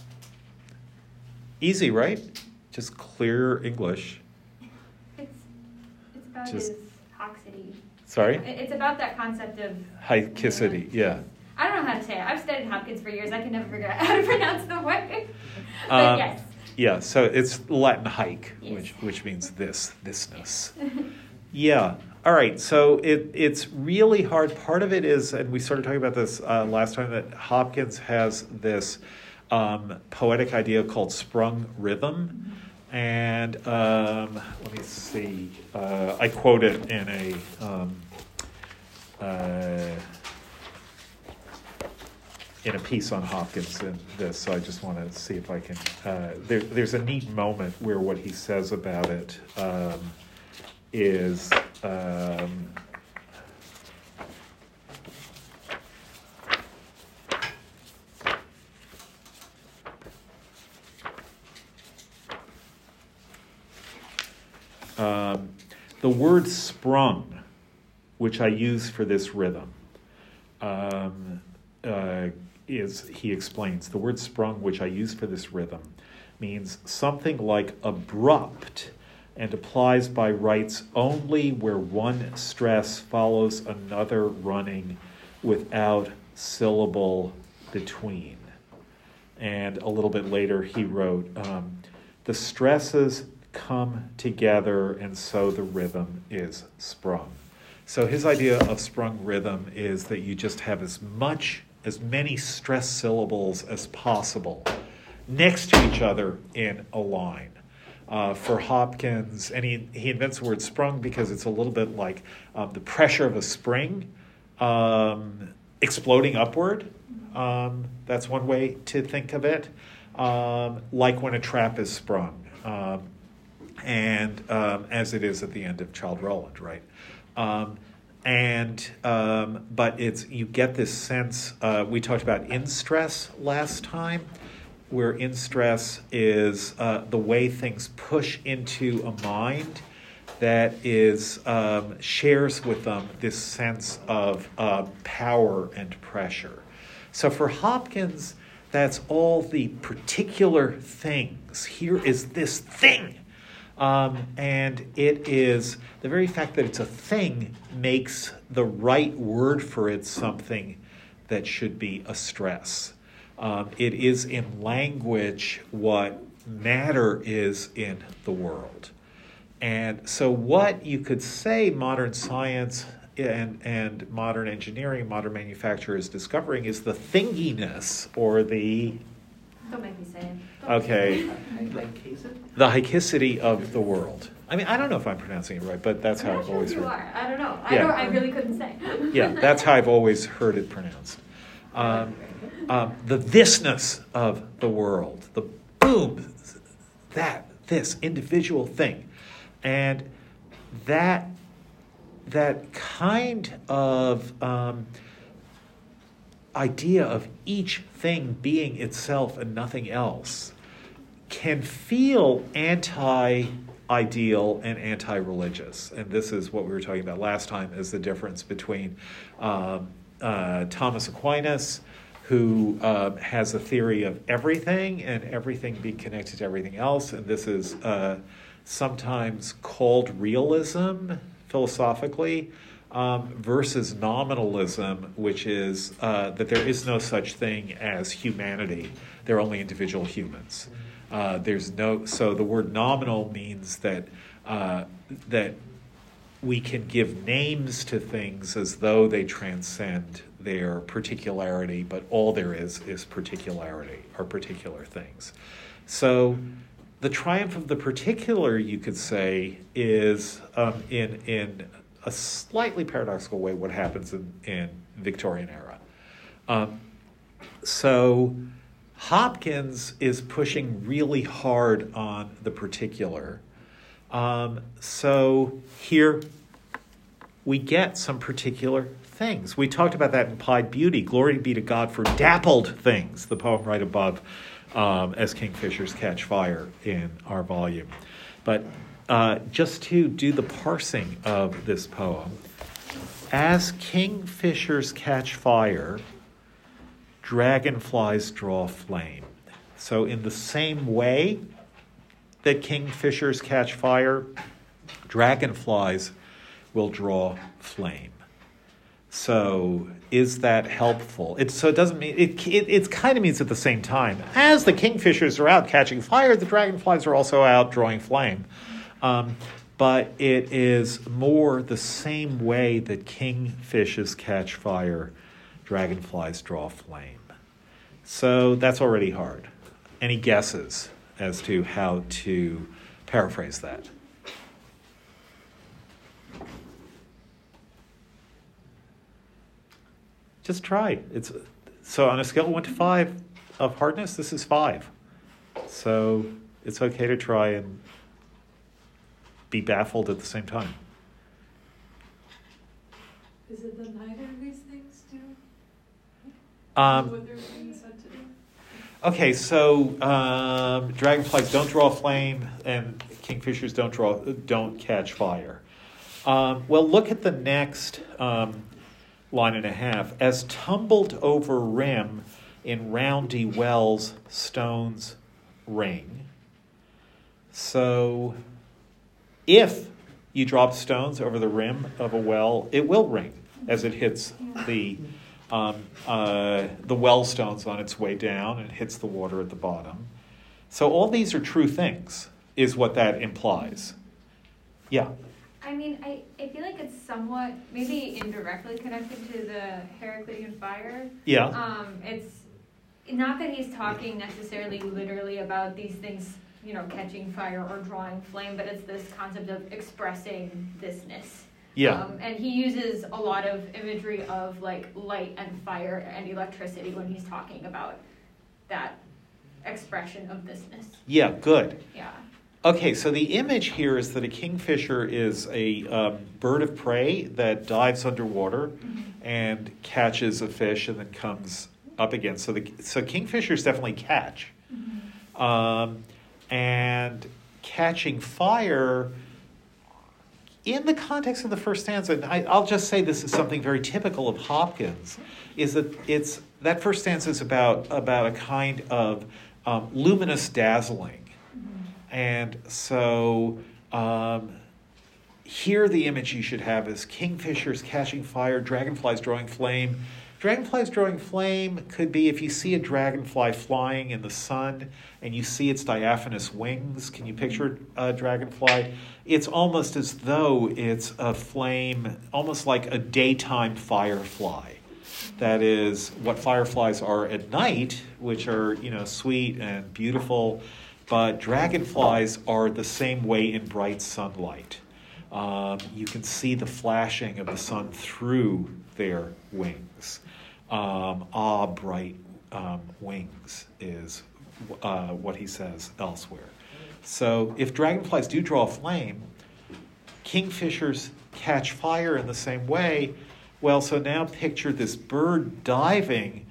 Easy, right? Just clear English. It's it's about Just- his hoxity. Sorry? It- It's about that concept of, Haikicity, yeah. I don't know how to say it. I've studied Hopkins for years. I can never figure out how to pronounce the word. But Um, yes. Yeah, so it's Latin hike, Yes. which which means this, thisness. Yeah. All right. So it it's really hard. Part of it is, and we started talking about this uh, last time, that Hopkins has this um, poetic idea called sprung rhythm. And um, let me see. Uh, I quote it in a um, uh, in a piece on Hopkins in this, so I just want to see if I can. Uh, there, there's a neat moment where what he says about it um, is. Um, um, the word sprung, which I use for this rhythm, um, uh, is, he explains, the word sprung, which I use for this rhythm, means something like abrupt and applies by rights only where one stress follows another running without syllable between. And a little bit later he wrote, um, the stresses come together and so the rhythm is sprung. So his idea of sprung rhythm is that you just have as much, as many stress syllables as possible next to each other in a line. Uh, for Hopkins, and he, he invents the word sprung because it's a little bit like um, the pressure of a spring um, exploding upward. Um, that's one way to think of it, um, like when a trap is sprung, um, and um, as it is at the end of Childe Roland, right? Um, and um, but it's you get this sense. Uh, we talked about in stress last time, where in stress is uh, the way things push into a mind that is um, shares with them this sense of uh, power and pressure. So for Hopkins, that's all the particular things. Here is this thing. Um, and it is, the very fact that it's a thing makes the right word for it something that should be a stress. Um, it is in language what matter is in the world. And so what you could say modern science and, and modern engineering, modern manufacture is discovering is the thinginess or the... Don't make me say it. Don't Okay. Hychicity? The hychicity of the world. I mean, I don't know if I'm pronouncing it right, but that's I'm how not I've sure always if you heard are. I don't know. I, Yeah. don't, I really couldn't say. Yeah, that's how I've always heard it pronounced. Um, um, the thisness of the world, the boom, that, this individual thing. And that, that kind of um, idea of each thing being itself and nothing else can feel anti-ideal and anti-religious. And this is what we were talking about last time, is the difference between um, uh, Thomas Aquinas, who uh, has a theory of everything and everything being connected to everything else. And this is uh, sometimes called realism philosophically, um, versus nominalism, which is uh, that there is no such thing as humanity. They're only individual humans. Uh, there's no, so the word nominal means that uh, that we can give names to things as though they transcend their particularity, but all there is is particularity or particular things. So the triumph of the particular, you could say, is um, in in a slightly paradoxical way what happens in, in Victorian era. Um, so Hopkins is pushing really hard on the particular. Um, so here we get some particular things. We talked about that in Pied Beauty. Glory be to God for dappled things, the poem right above, um, as Kingfishers Catch Fire in our volume. But uh, just to do the parsing of this poem, as kingfishers catch fire, dragonflies draw flame. So in the same way that kingfishers catch fire, dragonflies will draw flame. So is that helpful? It, so it doesn't mean, it, it, it kind of means at the same time, as the kingfishers are out catching fire, the dragonflies are also out drawing flame. Um, but it is more the same way that kingfishes catch fire, dragonflies draw flame. So that's already hard. Any guesses as to how to paraphrase that? Just try. It's So on a scale of one to five of hardness, this is five. So it's okay to try and be baffled at the same time. Is it that neither of these things do Um, what they're being said to do? okay, so um, dragonflies don't draw flame, and kingfishers don't draw don't catch fire. Um, well, look at the next um, line and a half. As tumbled over rim in roundy wells, stones ring. So, if you drop stones over the rim of a well, it will ring as it hits the um, uh, the well stones on its way down and hits the water at the bottom. So all these are true things, is what that implies. Yeah. I mean, I, I feel like it's somewhat, maybe indirectly connected to the Heraclean fire. Yeah. Um, it's not that he's talking necessarily literally about these things, you know, catching fire or drawing flame, but it's this concept of expressing thisness. Yeah. Um, and he uses a lot of imagery of like light and fire and electricity when he's talking about that expression of thisness. Yeah, good. Yeah. Okay, so the image here is that a kingfisher is a um, bird of prey that dives underwater Mm-hmm. and catches a fish and then comes up again. So the so kingfishers definitely catch. Mm-hmm. Um, and catching fire, in the context of the first stanza, and I, I'll just say this is something very typical of Hopkins, is that it's that first stanza is about about a kind of um, luminous dazzling. And so um, here the image you should have is kingfishers catching fire, dragonflies drawing flame. Dragonflies drawing flame could be if you see a dragonfly flying in the sun and you see its diaphanous wings. Can you picture a dragonfly? It's almost as though it's a flame, almost like a daytime firefly. That is what fireflies are at night, which are, you know, sweet and beautiful. But dragonflies are the same way in bright sunlight. Um, you can see the flashing of the sun through their wings. Um, ah, bright um, wings is uh, what he says elsewhere. So if dragonflies do draw flame, kingfishers catch fire in the same way. Well, so now picture this bird diving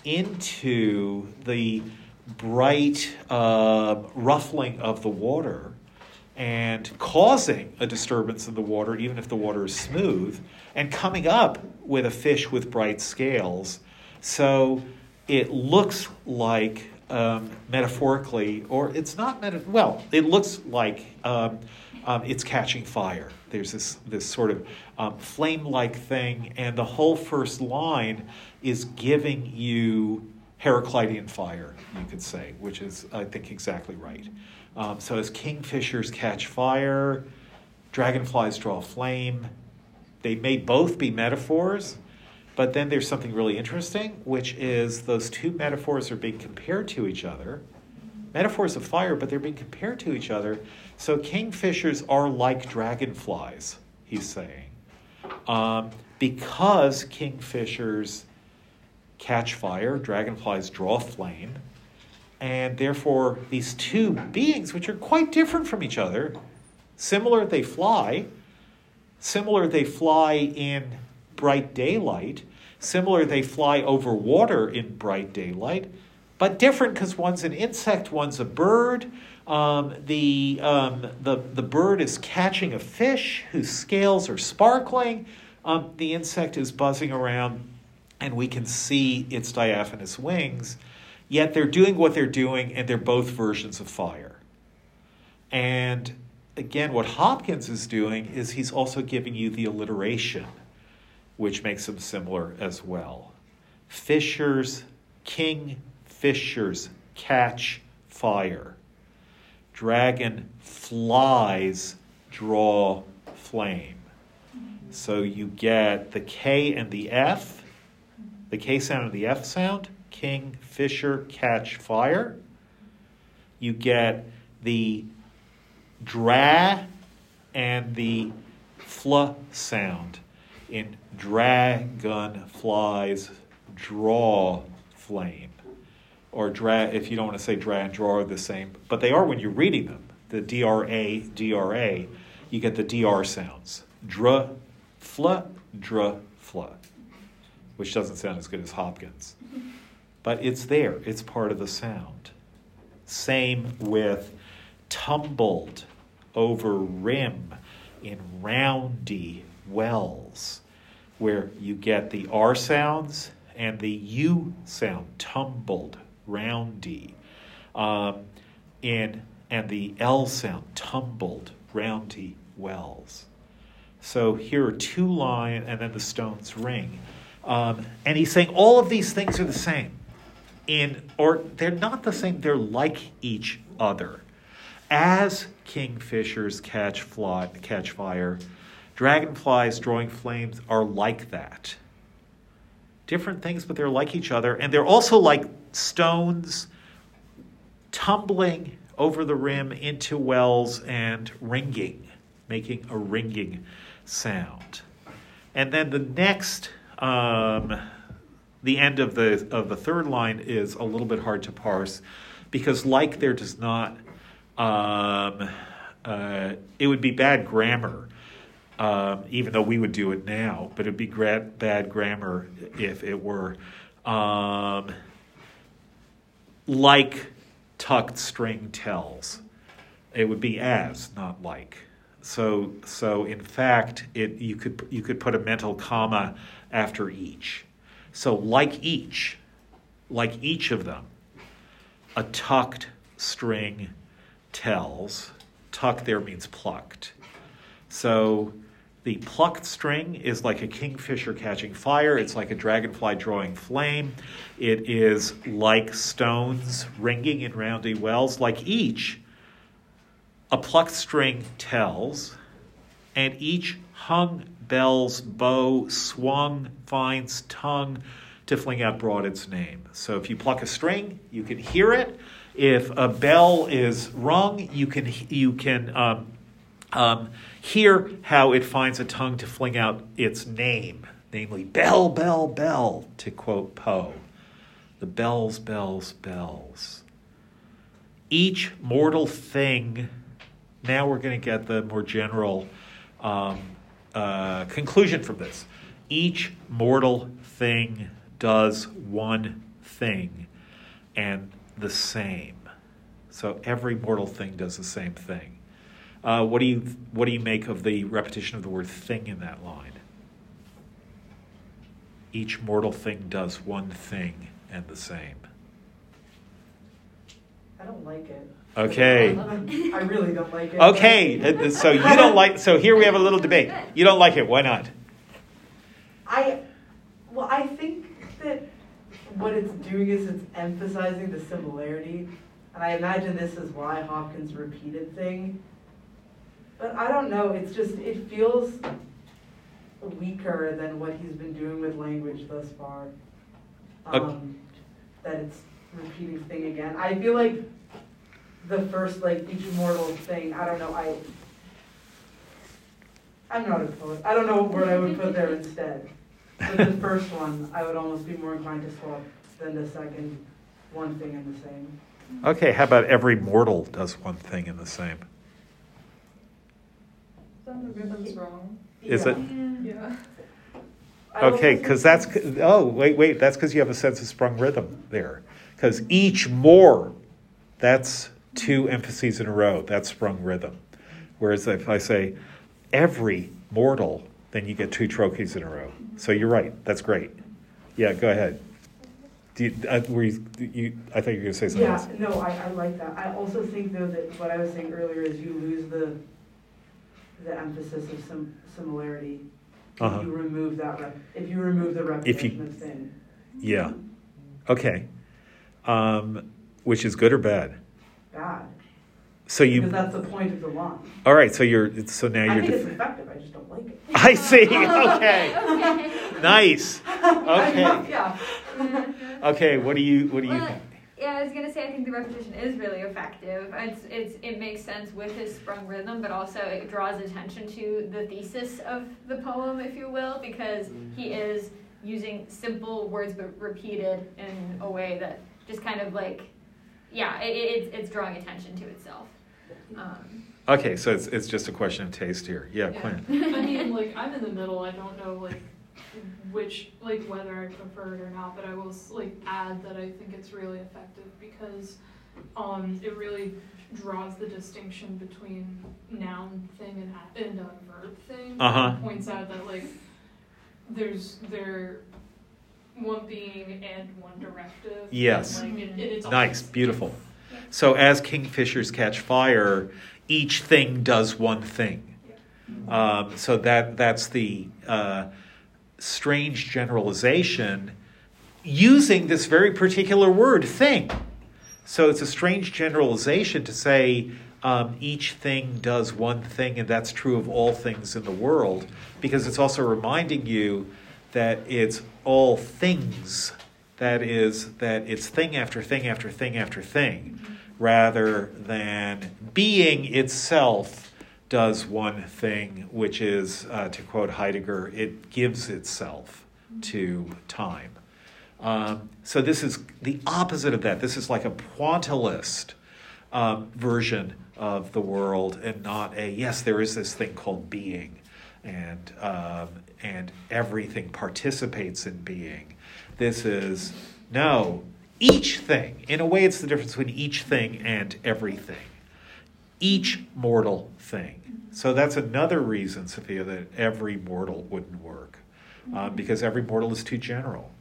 into the bright uh, ruffling of the water and causing a disturbance in the water, even if the water is smooth, and coming up with a fish with bright scales. So it looks like, um, metaphorically, or it's not, meta- well, it looks like um, um, it's catching fire. There's this, this sort of um, flame-like thing, and the whole first line is giving you Heraclean fire, you could say, which is, I think, exactly right. Um, so as kingfishers catch fire, dragonflies draw flame. They may both be metaphors, but then there's something really interesting, which is those two metaphors are being compared to each other. Metaphors of fire, but they're being compared to each other. So kingfishers are like dragonflies, he's saying, um, because kingfishers catch fire, dragonflies draw flame, and therefore these two beings, which are quite different from each other, similar they fly, similar they fly in bright daylight, similar they fly over water in bright daylight, but different because one's an insect, one's a bird. Um, the, um, the, the bird is catching a fish whose scales are sparkling. Um, the insect is buzzing around, and we can see its diaphanous wings, yet they're doing what they're doing, and they're both versions of fire. And again, what Hopkins is doing is he's also giving you the alliteration, which makes them similar as well. Fishers, king fishers catch fire. Dragon flies draw flame. So you get the K and the F, the K sound and the F sound, king, fisher, catch, fire. You get the dra and the fl sound in dragon flies, draw flame. Or dra- if you don't want to say dra and draw are the same, but they are when you're reading them. The D R A, D R A, you get the D R sounds. Dra, fla, dra, fla, which doesn't sound as good as Hopkins. But it's there. It's part of the sound. Same with tumbled over rim in roundy wells, where you get the R sounds and the U sound, tumbled, roundy, um, in, and the L sound, tumbled, roundy wells. So here are two lines, and then the stones ring. Um, and he's saying all of these things are the same. In, or they're not the same, they're like each other. As kingfishers catch, fly, catch fire, dragonflies drawing flames are like that. Different things, but they're like each other. And they're also like stones tumbling over the rim into wells and ringing, making a ringing sound. And then the next, um, the end of the of the third line is a little bit hard to parse, because like there does not, um, uh, it would be bad grammar, um, even though we would do it now, but it would be gra- bad grammar if it were um, like tucked string tells. It would be as, not like. So, so in fact, it you could you could put a mental comma after each. So, like each, like each of them, a tucked string tells. Tuck there means plucked. So, the plucked string is like a kingfisher catching fire. It's like a dragonfly drawing flame. It is like stones ringing in roundy wells. Like each, a plucked string tells, and each hung bell's bow swung finds tongue to fling out broad its name. So if you pluck a string, you can hear it. If a bell is rung, you can you can um, um, hear how it finds a tongue to fling out its name, namely bell, bell, bell, to quote Poe. The bells, bells, bells. Each mortal thing. Now we're going to get the more general um, uh, conclusion from this. Each mortal thing does one thing and the same. So every mortal thing does the same thing. Uh, what do you what do you make of the repetition of the word thing in that line? Each mortal thing does one thing and the same. I don't like it. Okay. I really don't like it. Okay, so you don't like, so here we have a little debate. You don't like it, why not? I, well, I think that what it's doing is it's emphasizing the similarity, and I imagine this is why Hopkins repeated thing. But I don't know, it's just, it feels weaker than what he's been doing with language thus far. Um, Okay. That it's repeating thing again. I feel like the first, like, each immortal thing, I don't know, I, I'm not a poet. I don't know what word I would put there instead. But the first one, I would almost be more inclined to swap than the second, one thing and the same. Okay, how about every mortal does one thing and the same? Then the rhythm's wrong. Is Yeah. it? Yeah. I also Okay, think- because that's, oh, wait, wait, that's because you have a sense of sprung rhythm there. Because each more, that's two emphases in a row, that's sprung rhythm. Whereas if I say every mortal, then you get two trochees in a row. So you're right, that's great. Yeah, go ahead. Do you, uh, were you, you, I thought you were going to say something Yeah, else. no, I, I like that. I also think, though, that what I was saying earlier is you lose the the emphasis of some similarity if Uh-huh. you remove that, rep- if you remove the If you- repetition of thing. Yeah. Okay. Um, which is good or bad? Bad. So Because you, that's the point of the line. all right, so you're, so now I you're, think it's def- effective, I just don't like it. I see, okay, Okay. nice. Okay. Yeah. Okay, what do you, what do you Well, think? yeah, I was gonna say I think the repetition is really effective. It's it's it makes sense with his sprung rhythm, but also it draws attention to the thesis of the poem, if you will, because he is using simple words but repeated in a way that just kind of like, yeah, it, it, it's, it's drawing attention to itself. Um, Okay, so it's it's just a question of taste here. Yeah, Yeah. Quinn. I mean, like, I'm in the middle. I don't know, like, which, like, whether I prefer it or not, but I will, like, add that I think it's really effective because um, it really draws the distinction between noun thing and, a- and a verb thing. Uh-huh. It points out that, like, there's, there, one being and one directive. Yes. And, like, it, it, it's Nice, always- beautiful. So as kingfishers catch fire, each thing does one thing. Um, so that that's the uh, strange generalization using this very particular word, thing. So it's a strange generalization to say um, each thing does one thing, and that's true of all things in the world, because it's also reminding you that it's all things. That is, that it's thing after thing after thing after thing, rather than being itself does one thing, which is, uh, to quote Heidegger, it gives itself to time. Um, so this is the opposite of that. This is like a pointillist um, version of the world, and not a, yes, there is this thing called being, and um, and everything participates in being. This is, no, each thing. In a way, it's the difference between each thing and everything. Each mortal thing. So that's another reason, Sophia, that every mortal wouldn't work, um, because every mortal is too general.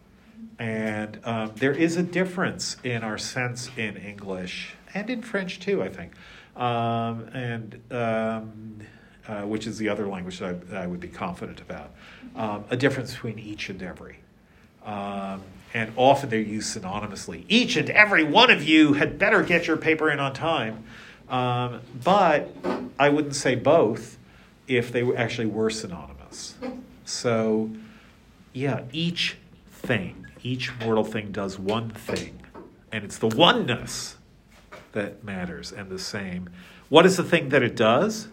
And um, there is a difference in our sense in English, and in French too, I think, um, and um, uh, which is the other language that I, that I would be confident about, um, a difference between each and every. Um, and often they're used synonymously. Each and every one of you had better get your paper in on time. Um, but I wouldn't say both if they actually were synonymous. So, yeah, each thing, each mortal thing does one thing. And it's the oneness that matters, and the same. What is the thing that it does?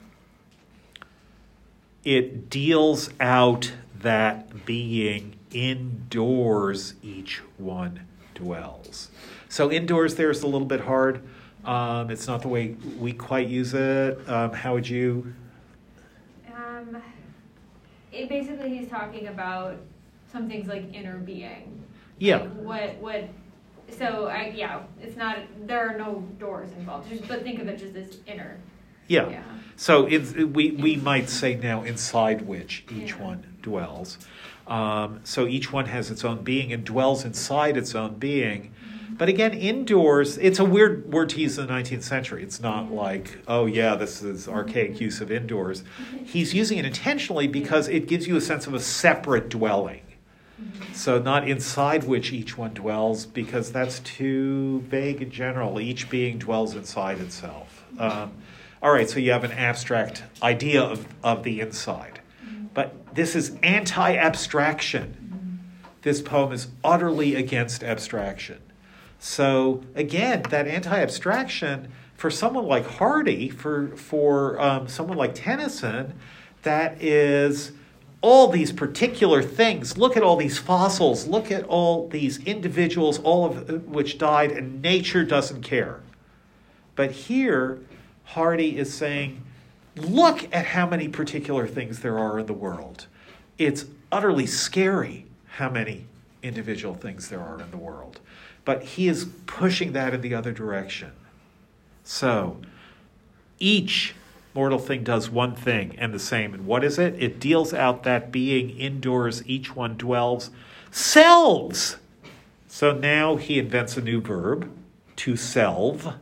It deals out that being indoors each one dwells. So indoors there is a little bit hard. Um, it's not the way we quite use it. Um, how would you? Um, it basically he's talking about some things like inner being. Yeah. Like what what? So I yeah, it's not. There are no doors involved. Just but think of it just as inner. Yeah. Yeah. So it's, we we might say now inside which each Yeah. one dwells. Um, so each one has its own being and dwells inside its own being. But again, indoors, it's a weird word to use in the nineteenth century. It's not like, oh yeah, this is archaic use of indoors. He's using it intentionally because it gives you a sense of a separate dwelling. So not inside which each one dwells, because that's too vague and general. Each being dwells inside itself. Um, all right, so you have an abstract idea of, of the inside. But this is anti-abstraction. This poem is utterly against abstraction. So again, that anti-abstraction, for someone like Hardy, for, for um, someone like Tennyson, that is all these particular things. Look at all these fossils. Look at all these individuals, all of which died, and nature doesn't care. But here, Hardy is saying, look at how many particular things there are in the world. It's utterly scary how many individual things there are in the world. But he is pushing that in the other direction. So, each mortal thing does one thing and the same. And what is it? It deals out that being indoors each one dwells, selves. So now he invents a new verb, to selve.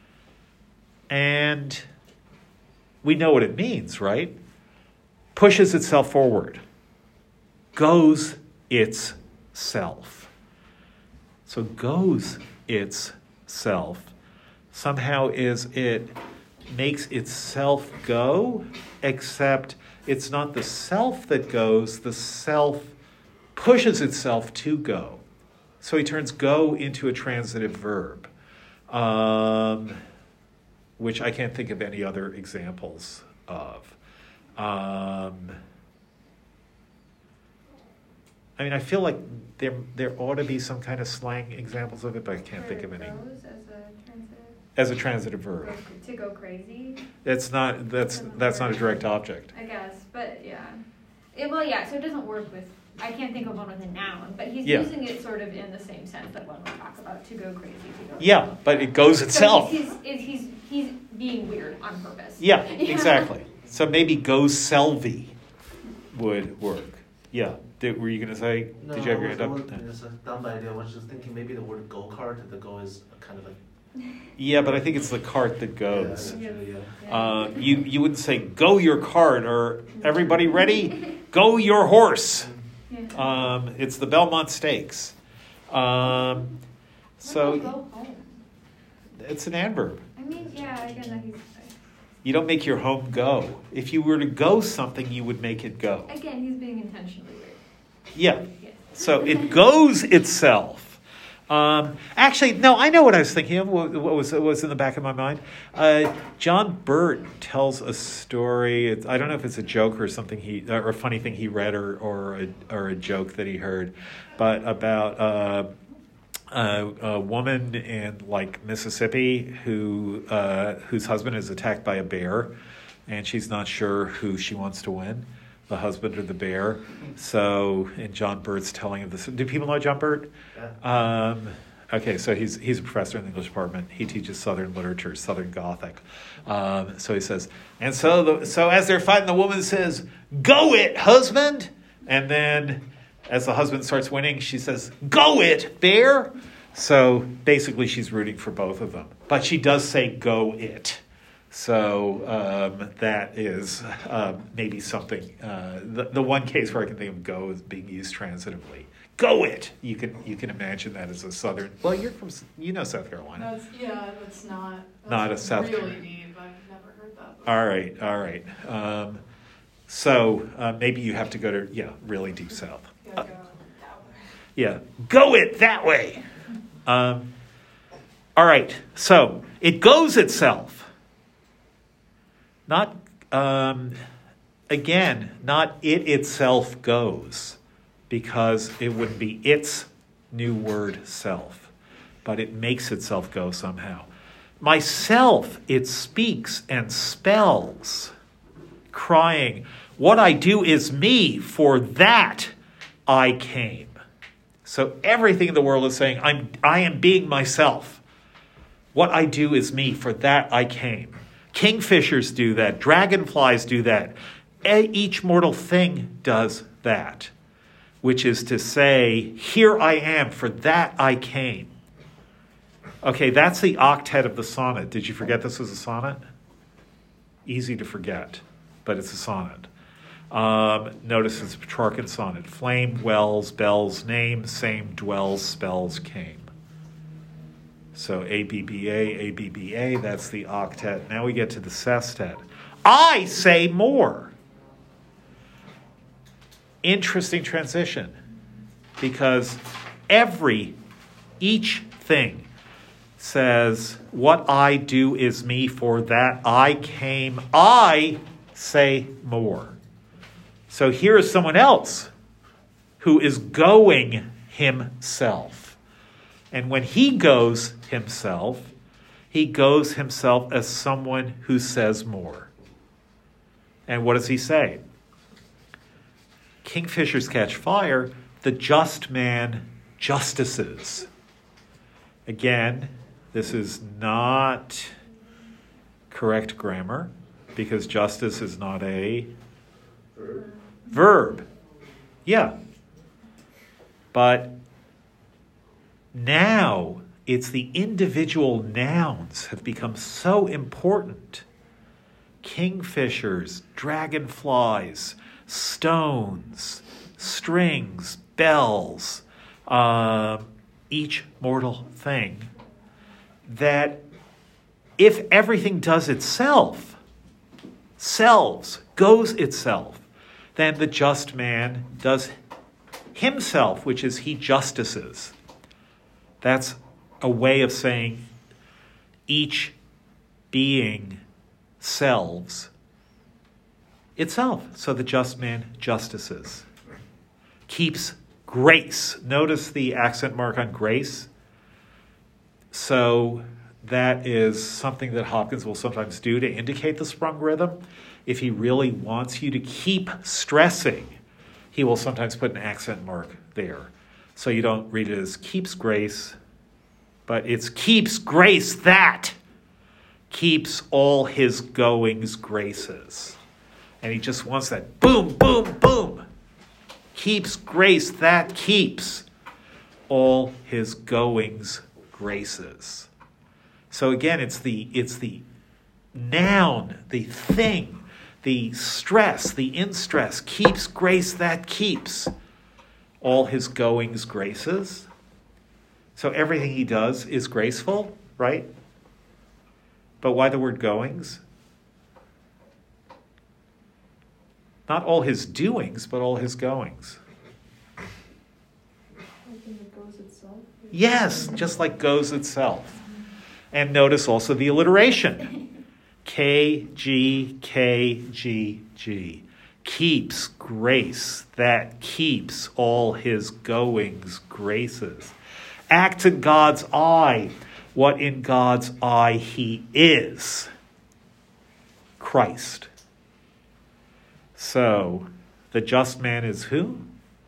And we know what it means, right? Pushes itself forward. Goes its self. So goes its self. Somehow is it makes itself go, except it's not the self that goes, the self pushes itself to go. So he turns go into a transitive verb, um, which I can't think of any other examples of. Um, I mean, I feel like there there ought to be some kind of slang examples of it, but I can't think of any. Goes as a transitive. As a transitive verb. Go- To go crazy, That's not that's that's not a direct object. I guess, but yeah. It, well, yeah, so it doesn't work with, I can't think of one with a noun, but he's Yeah. using it sort of in the same sense that when we talk about to go crazy, to go Yeah, but it goes So itself. he's, he's, he's, he's being weird on purpose. Yeah, exactly. So maybe go selvy would work. Yeah. Did, were you going to say? No, did you have I your was, hand I up? was, No. it's a dumb idea. I was just thinking maybe the word go-kart, the go is a kind of a... Yeah, but I think it's the cart that goes. Yeah, Yeah. yeah. Uh, you you wouldn't say go your cart or everybody ready? Go your horse. Yeah. Um, it's the Belmont Stakes. Um, so Go home. it's an adverb. I mean, yeah, again, that he's, You don't make your home go. If you were to go something, you would make it go. again, he's being intentionally weird. Yeah. Yeah. So it goes itself. Um, actually, no, I know what I was thinking of. What, what was what was in the back of my mind? Uh, John Burt tells a story. It's, I don't know if it's a joke or something he or a funny thing he read or or a, or a joke that he heard, but about uh, a, a woman in like Mississippi who uh, whose husband is attacked by a bear, and she's not sure who she wants to win, the husband or the bear. So, and John Burt's telling of this. Do people know John Burt? Yeah. Um, okay, so he's he's a professor in the English department. He teaches Southern literature, Southern Gothic. Um, so he says, and so the, so as they're fighting, the woman says, "Go it, husband!" And then, as the husband starts winning, she says, "Go it, bear!" So basically, she's rooting for both of them, but she does say, "Go it." So um, that is um, maybe something. Uh, the, the one case where I can think of "go" is being used transitively. Go it. You can you can imagine that as a southern. Well, you're from you know South Carolina. That's, yeah, that's not, that's Not a South really Carolina. deep, I've never heard that before. All right, all right. Um, so uh, maybe you have to go to yeah really deep south. Gotta Uh, go that way. yeah, go it that way. Um, all right. So it goes itself. Not, um, again, not it itself goes, because it would be its new word self, but it makes itself go somehow. Myself, it speaks and spells, crying, what I do is me, for that I came. So everything in the world is saying, I'm, I am being myself. What I do is me, for that I came. Kingfishers do that. Dragonflies do that. Each mortal thing does that, which is to say, here I am, for that I came. Okay, that's the octet of the sonnet. Did you forget this was a sonnet? Easy to forget, but it's a sonnet. Um, notice it's a Petrarchan sonnet. Flame, wells, bells, name, same, dwells, spells, came. So A B B A, A B B A, that's the octet. Now we get to the sestet. I say more. Interesting transition, because every, each thing says, what I do is me, for that I came. I say more. So here is someone else who is going himself. And when he goes himself, he goes himself as someone who says more. And what does he say? Kingfishers catch fire, the just man justices. Again, this is not correct grammar, because justice is not a Verb. verb. Yeah. But now it's the individual nouns have become so important. Kingfishers, dragonflies, stones, strings, bells, uh, each mortal thing, that if everything does itself, selves, goes itself, then the just man does himself, which is he justices. That's a way of saying each being selves itself. So the just man justices, keeps grace. Notice the accent mark on grace. So that is something that Hopkins will sometimes do to indicate the sprung rhythm. If he really wants you to keep stressing, he will sometimes put an accent mark there. So you don't read it as keeps grace, but it's keeps grace that keeps all his goings graces. And he just wants that boom, boom, boom. Keeps grace that keeps all his goings graces. So again, it's the it's the noun, the thing, the stress, the in stress, keeps grace that keeps all his goings graces. So everything he does is graceful, right? But why the word goings? Not all his doings, but all his goings. It goes itself. Yes, just like goes itself. And notice also the alliteration. K, G, K, G, G. Keeps grace that keeps all his goings graces. Acts in God's eye what in God's eye he is. Christ. So, the just man is who?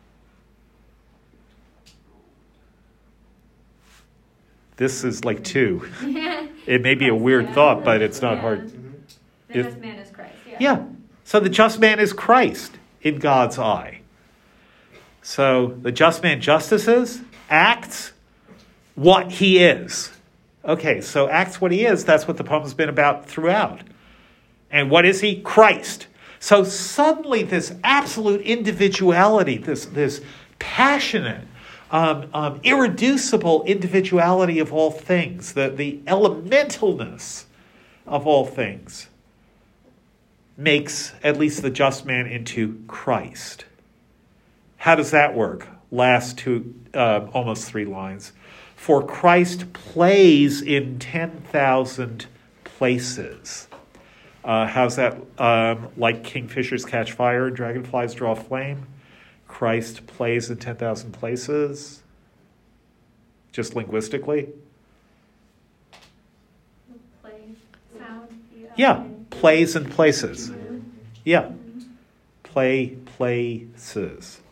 This is like two. It may be a weird Yeah. thought, but it's not Yeah. hard. The If- just man is Christ. Yeah. Yeah. So the just man is Christ in God's eye. So the just man justices, acts what he is. Okay, so acts what he is. That's what the poem's been about throughout. And what is he? Christ. So suddenly this absolute individuality, this, this passionate, um, um, irreducible individuality of all things, the, the elementalness of all things, makes at least the just man into Christ. How does that work? Last two, uh, almost three lines. For Christ plays in ten thousand places. Uh, how's that? Um, like kingfishers catch fire and dragonflies draw flame? Christ plays in ten thousand places? Just linguistically? Play, sound. Yeah, plays in places. Yeah, play places.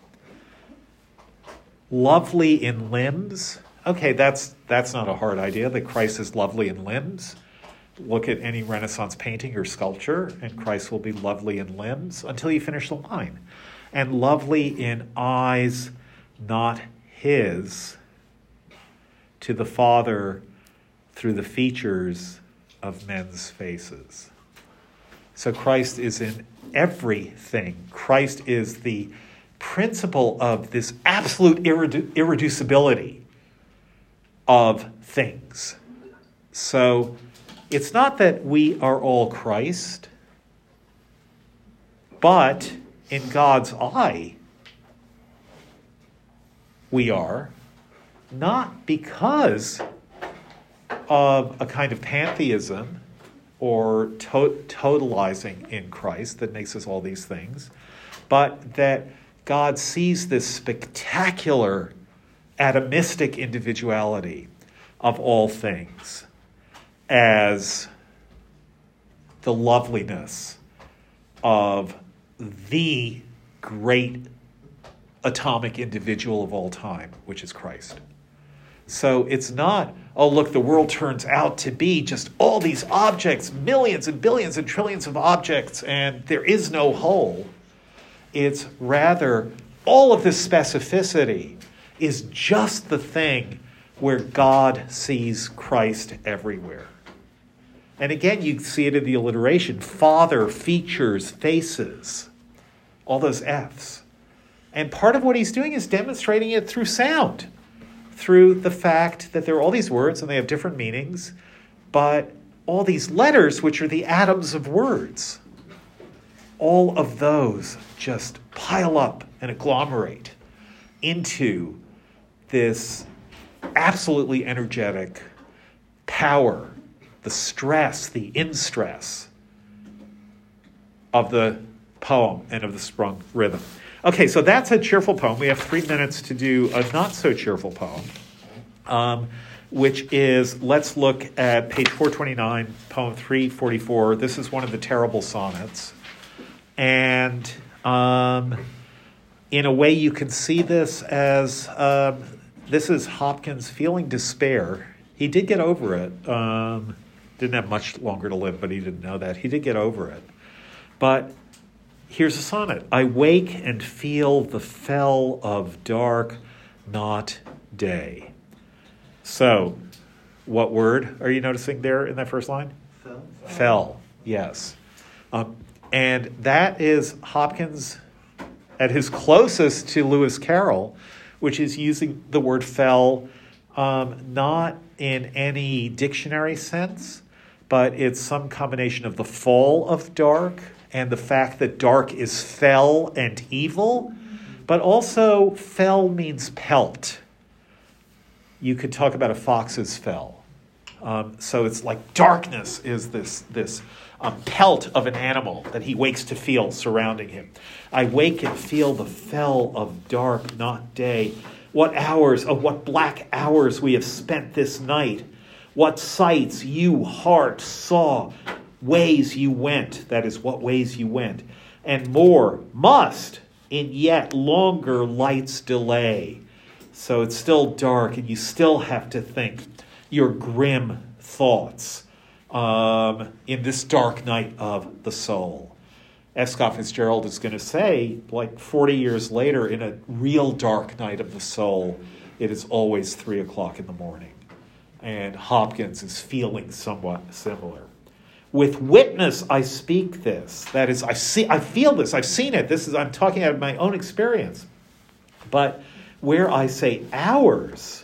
Lovely in limbs. Okay, that's that's not a hard idea, that Christ is lovely in limbs. Look at any Renaissance painting or sculpture, and Christ will be lovely in limbs until you finish the line. And lovely in eyes, not his, to the Father through the features of men's faces. So Christ is in everything. Christ is the principle of this absolute irredu- irreducibility of things. So it's not that we are all Christ, but in God's eye, we are, not because of a kind of pantheism or to- totalizing in Christ that makes us all these things, but that God sees this spectacular atomistic individuality of all things as the loveliness of the great atomic individual of all time, which is Christ. So it's not, oh, look, the world turns out to be just all these objects, millions and billions and trillions of objects, and there is no whole. It's rather, all of this specificity is just the thing where God sees Christ everywhere. And again, you see it in the alliteration. Father, features, faces. All those F's. And part of what he's doing is demonstrating it through sound. Through the fact that there are all these words and they have different meanings. But all these letters, which are the atoms of words, all of those just pile up and agglomerate into this absolutely energetic power, the stress, the in-stress of the poem and of the sprung rhythm. Okay, so that's a cheerful poem. We have three minutes to do a not-so-cheerful poem, um, which is, let's look at page four twenty-nine, poem three forty-four. This is one of the terrible sonnets. And um, in a way, you can see this as, um, this is Hopkins feeling despair. He did get over it. Um, didn't have much longer to live, but he didn't know that. He did get over it. But here's a sonnet. I wake and feel the fell of dark, not day. So, what word are you noticing there in that first line? Fell. Fell, yes. Um, and that is Hopkins at his closest to Lewis Carroll, which is using the word fell um, not in any dictionary sense, but it's some combination of the fall of dark and the fact that dark is fell and evil, but also fell means pelt. You could talk about a fox's fell. Um, so it's like darkness is this, this um, pelt of an animal that he wakes to feel surrounding him. I wake and feel the fell of dark, not day. What hours, oh, what black hours we have spent this night. What sights you, heart, saw, ways you went, that is, what ways you went, and more must in yet longer light's delay. So it's still dark, and you still have to think your grim thoughts um, in this dark night of the soul. F. Scott Fitzgerald is going to say, like forty years later, in a real dark night of the soul, it is always three o'clock in the morning. And Hopkins is feeling somewhat similar. With witness, I speak this. That is, I see, I feel this. I've seen it. This is, I'm talking out of my own experience. But where I say hours,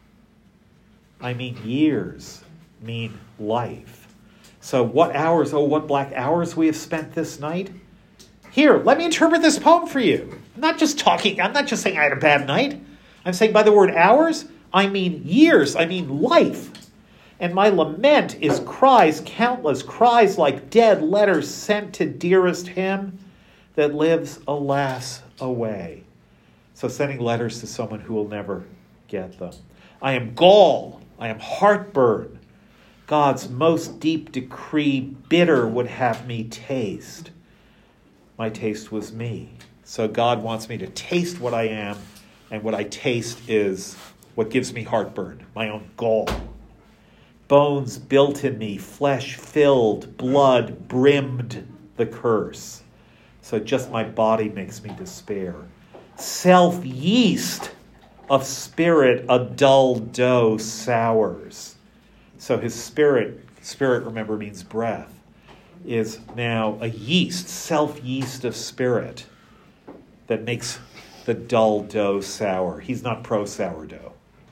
I mean years, mean life. So what hours, oh, what black hours we have spent this night? Here, let me interpret this poem for you. I'm not just talking, I'm not just saying I had a bad night. I'm saying by the word hours, I mean years, I mean life. And my lament is cries, countless cries like dead letters sent to dearest him that lives, alas, away. So sending letters to someone who will never get them. I am gall, I am heartburn. God's most deep decree, bitter would have me taste. My taste was me. So God wants me to taste what I am, and what I taste is what gives me heartburn, my own gall. Bones built in me, flesh filled, blood brimmed the curse. So just my body makes me despair. Self yeast of spirit, a dull dough sours. So his spirit, spirit remember means breath, is now a yeast, self yeast of spirit that makes the dull dough sour. He's not pro sourdough.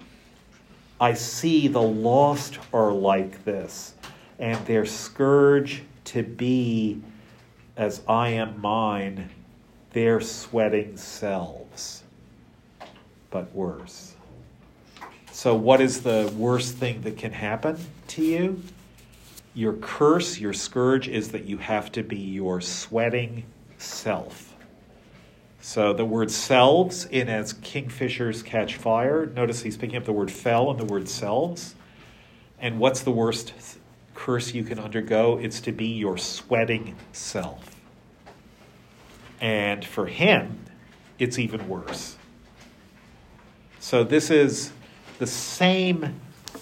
I see the lost are like this, and their scourge to be, as I am mine, their sweating selves, but worse. So what is the worst thing that can happen to you? Your curse, your scourge is that you have to be your sweating self. So the word selves in as kingfishers catch fire. Notice he's picking up the word fell and the word selves. And what's the worst curse you can undergo? It's to be your sweating self. And for him, it's even worse. So this is the same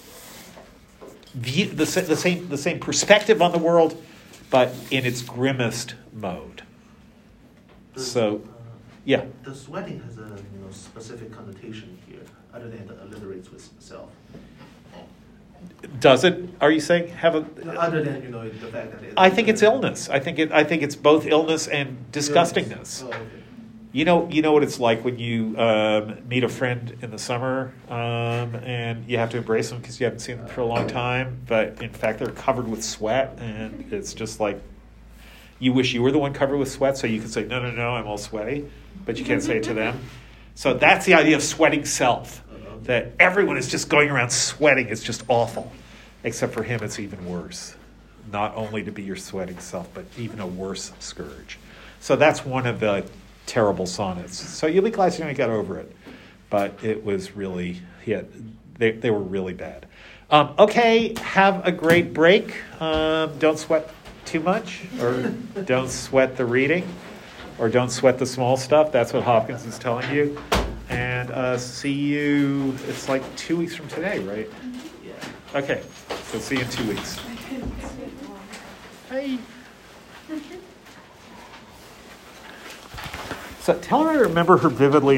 view, the, the same the same perspective on the world, but in its grimmest mode. So. Yeah. The sweating has a you know specific connotation here, other than the alliterates with self. Does it? Are you saying have a? Other than you know the fact that. It, I think it's illness. I think it. I think it's both illness and disgustingness. Oh, okay. You know. You know what it's like when you um, meet a friend in the summer, um, and you have to embrace them because you haven't seen them for a long time. But in fact, they're covered with sweat, and it's just like you wish you were the one covered with sweat, so you could say, "No, no, no, I'm all sweaty." But you can't say it to them. So that's the idea of sweating self. That everyone is just going around sweating. It's just awful. Except for him, it's even worse. Not only to be your sweating self, but even a worse scourge. So that's one of the terrible sonnets. So you'll be glad you got over it. But it was really, yeah, they, they were really bad. Um, okay, have a great break. Um, don't sweat too much, or don't sweat the reading, or don't sweat the small stuff. That's what Hopkins is telling you. And uh, see you, it's like two weeks from today, right? Yeah. Okay, so see you in two weeks. Bye. So tell her I remember her vividly